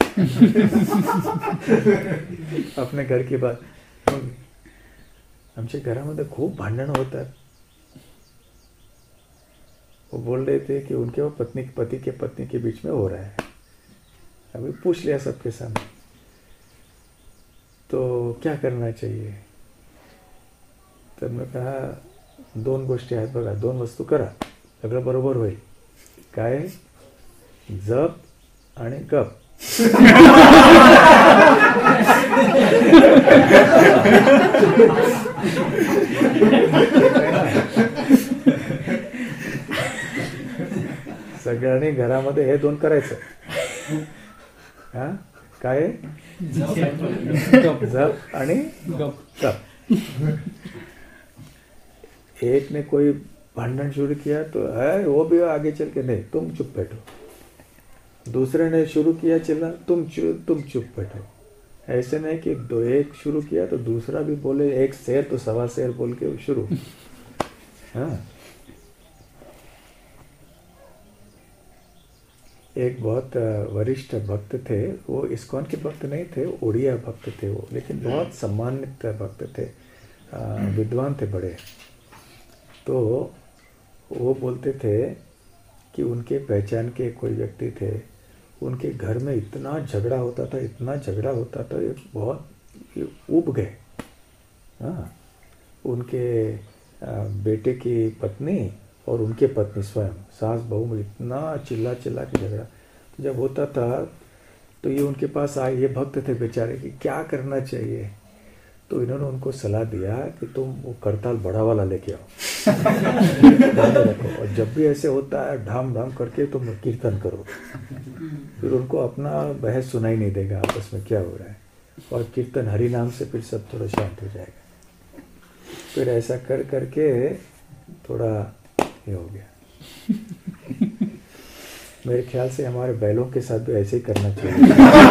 अपने घर की बात, आमच्या घरामध्ये खूप भांडण होतात। वो बोल रहे थे कि उनके वो पत्नी पति के पत्नी के बीच में हो रहा है, अभी पूछ लिया सबके सामने, तो क्या करना चाहिए? तर मैं कहा, दोन गोष्टी आहेत बघा, दोन वस्तू करा, सगळं बरोबर होईल. काय? जप आणि गप. सगळ्यांनी घरामध्ये हे दोन करायचं. हा काय? जप आणि गप. एक ने कोई भांडन शुरू किया तो है वो भी आगे चल के नहीं, तुम चुप बैठो. दूसरे ने शुरू किया चलना, तुम चुप तुम चुप बैठो. ऐसे नहीं कि दो एक शुरू किया तो दूसरा भी बोले, एक शेर तो सवा शेर बोल के शुरू. हाँ, एक बहुत वरिष्ठ भक्त थे, वो इस्कॉन के भक्त नहीं थे, उड़िया भक्त थे वो, लेकिन बहुत सम्मानित भक्त थे, विद्वान थे बड़े. तो वो बोलते थे कि उनके पहचान के कोई व्यक्ति थे, उनके घर में इतना झगड़ा होता था, इतना झगड़ा होता था, ये बहुत ऊब गए. हाँ, उनके बेटे की पत्नी और उनके पत्नी स्वयं, सास बहू में इतना चिल्ला चिल्ला के झगड़ा. तो जब होता था तो ये उनके पास आए, ये भक्त थे बेचारे कि क्या करना चाहिए. तो इन्होंने उनको सलाह दिया कि तुम वो करताल बड़ा वाला लेके आओ, रखो, और जब भी ऐसे होता है ढाम ढाम करके तुम कीर्तन करो. फिर उनको अपना बहस सुनाई नहीं देगा आपस में क्या हो रहा है, और कीर्तन हरि नाम से फिर सब थोड़ा शांत हो जाएगा. फिर ऐसा कर करके थोड़ा ये हो गया. मेरे ख्याल से हमारे बैलों के साथ भी ऐसे ही करना चाहिए.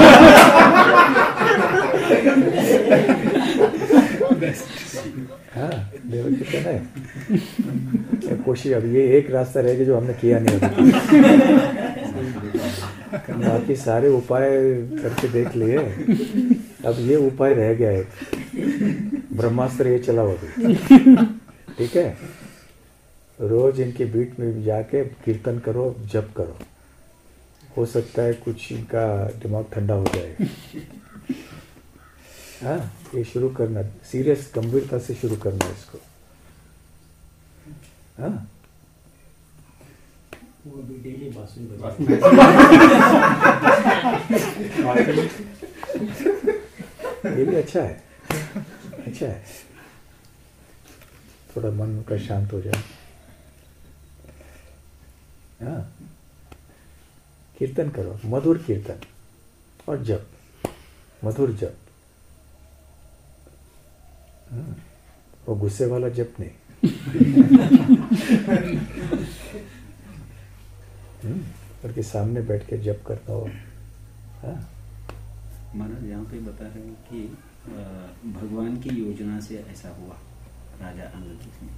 हाँ, देवर कीर्तन है कोशिश. अब ये एक रास्ता रह गया जो हमने किया नहीं अभी. बाकी सारे उपाय करके देख लिए, अब ये उपाय रह गया है. ब्रह्मास्त्र ये चला अभी. ठीक है, रोज इनके बीच में जाके कीर्तन करो, जप करो, हो सकता है कुछ इनका दिमाग ठंडा हो जाए. हाँ, ये शुरू करना, सीरियस गंभीरता से शुरू करना इसको. हाँ, वो भी डेली बासुरी ये भी अच्छा है, अच्छा है. थोड़ा मन का शांत हो जाए. हाँ, कीर्तन करो, मधुर कीर्तन और जप, मधुर जप. वो गुस्से वाला जप नहीं. उनके सामने बैठ के जप करता हो. हाँ, महाराज यहाँ पे बता रहे हैं कि भगवान की योजना से ऐसा हुआ राजा अंगद में.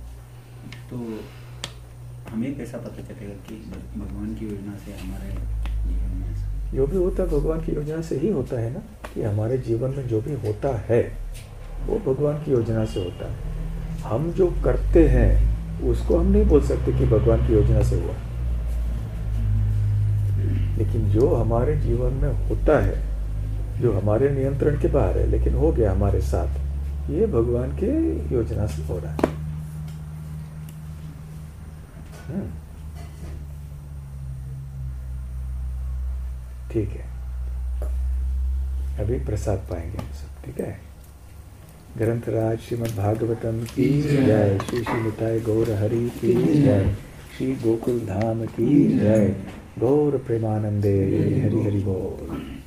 तो हमें कैसा पता चलेगा कि भगवान की योजना से हमारे जीवन में ऐसा? जो भी होता है भगवान की योजना से ही होता है ना, कि हमारे जीवन में जो भी होता है वो भगवान की योजना से होता है. हम जो करते हैं उसको हम नहीं बोल सकते कि भगवान की योजना से हुआ, लेकिन जो हमारे जीवन में होता है, जो हमारे नियंत्रण के बाहर है लेकिन हो गया हमारे साथ, ये भगवान की योजना से हो रहा है. ठीक है, अभी प्रसाद पाएंगे हम सब. ठीक है, ग्रंथराज श्रीमद् भागवतम की जय, श्री श्री निताय गौर हरि की जय, श्री गोकुल धाम की जय, गौर प्रेमानंदे हरि हरि बोल.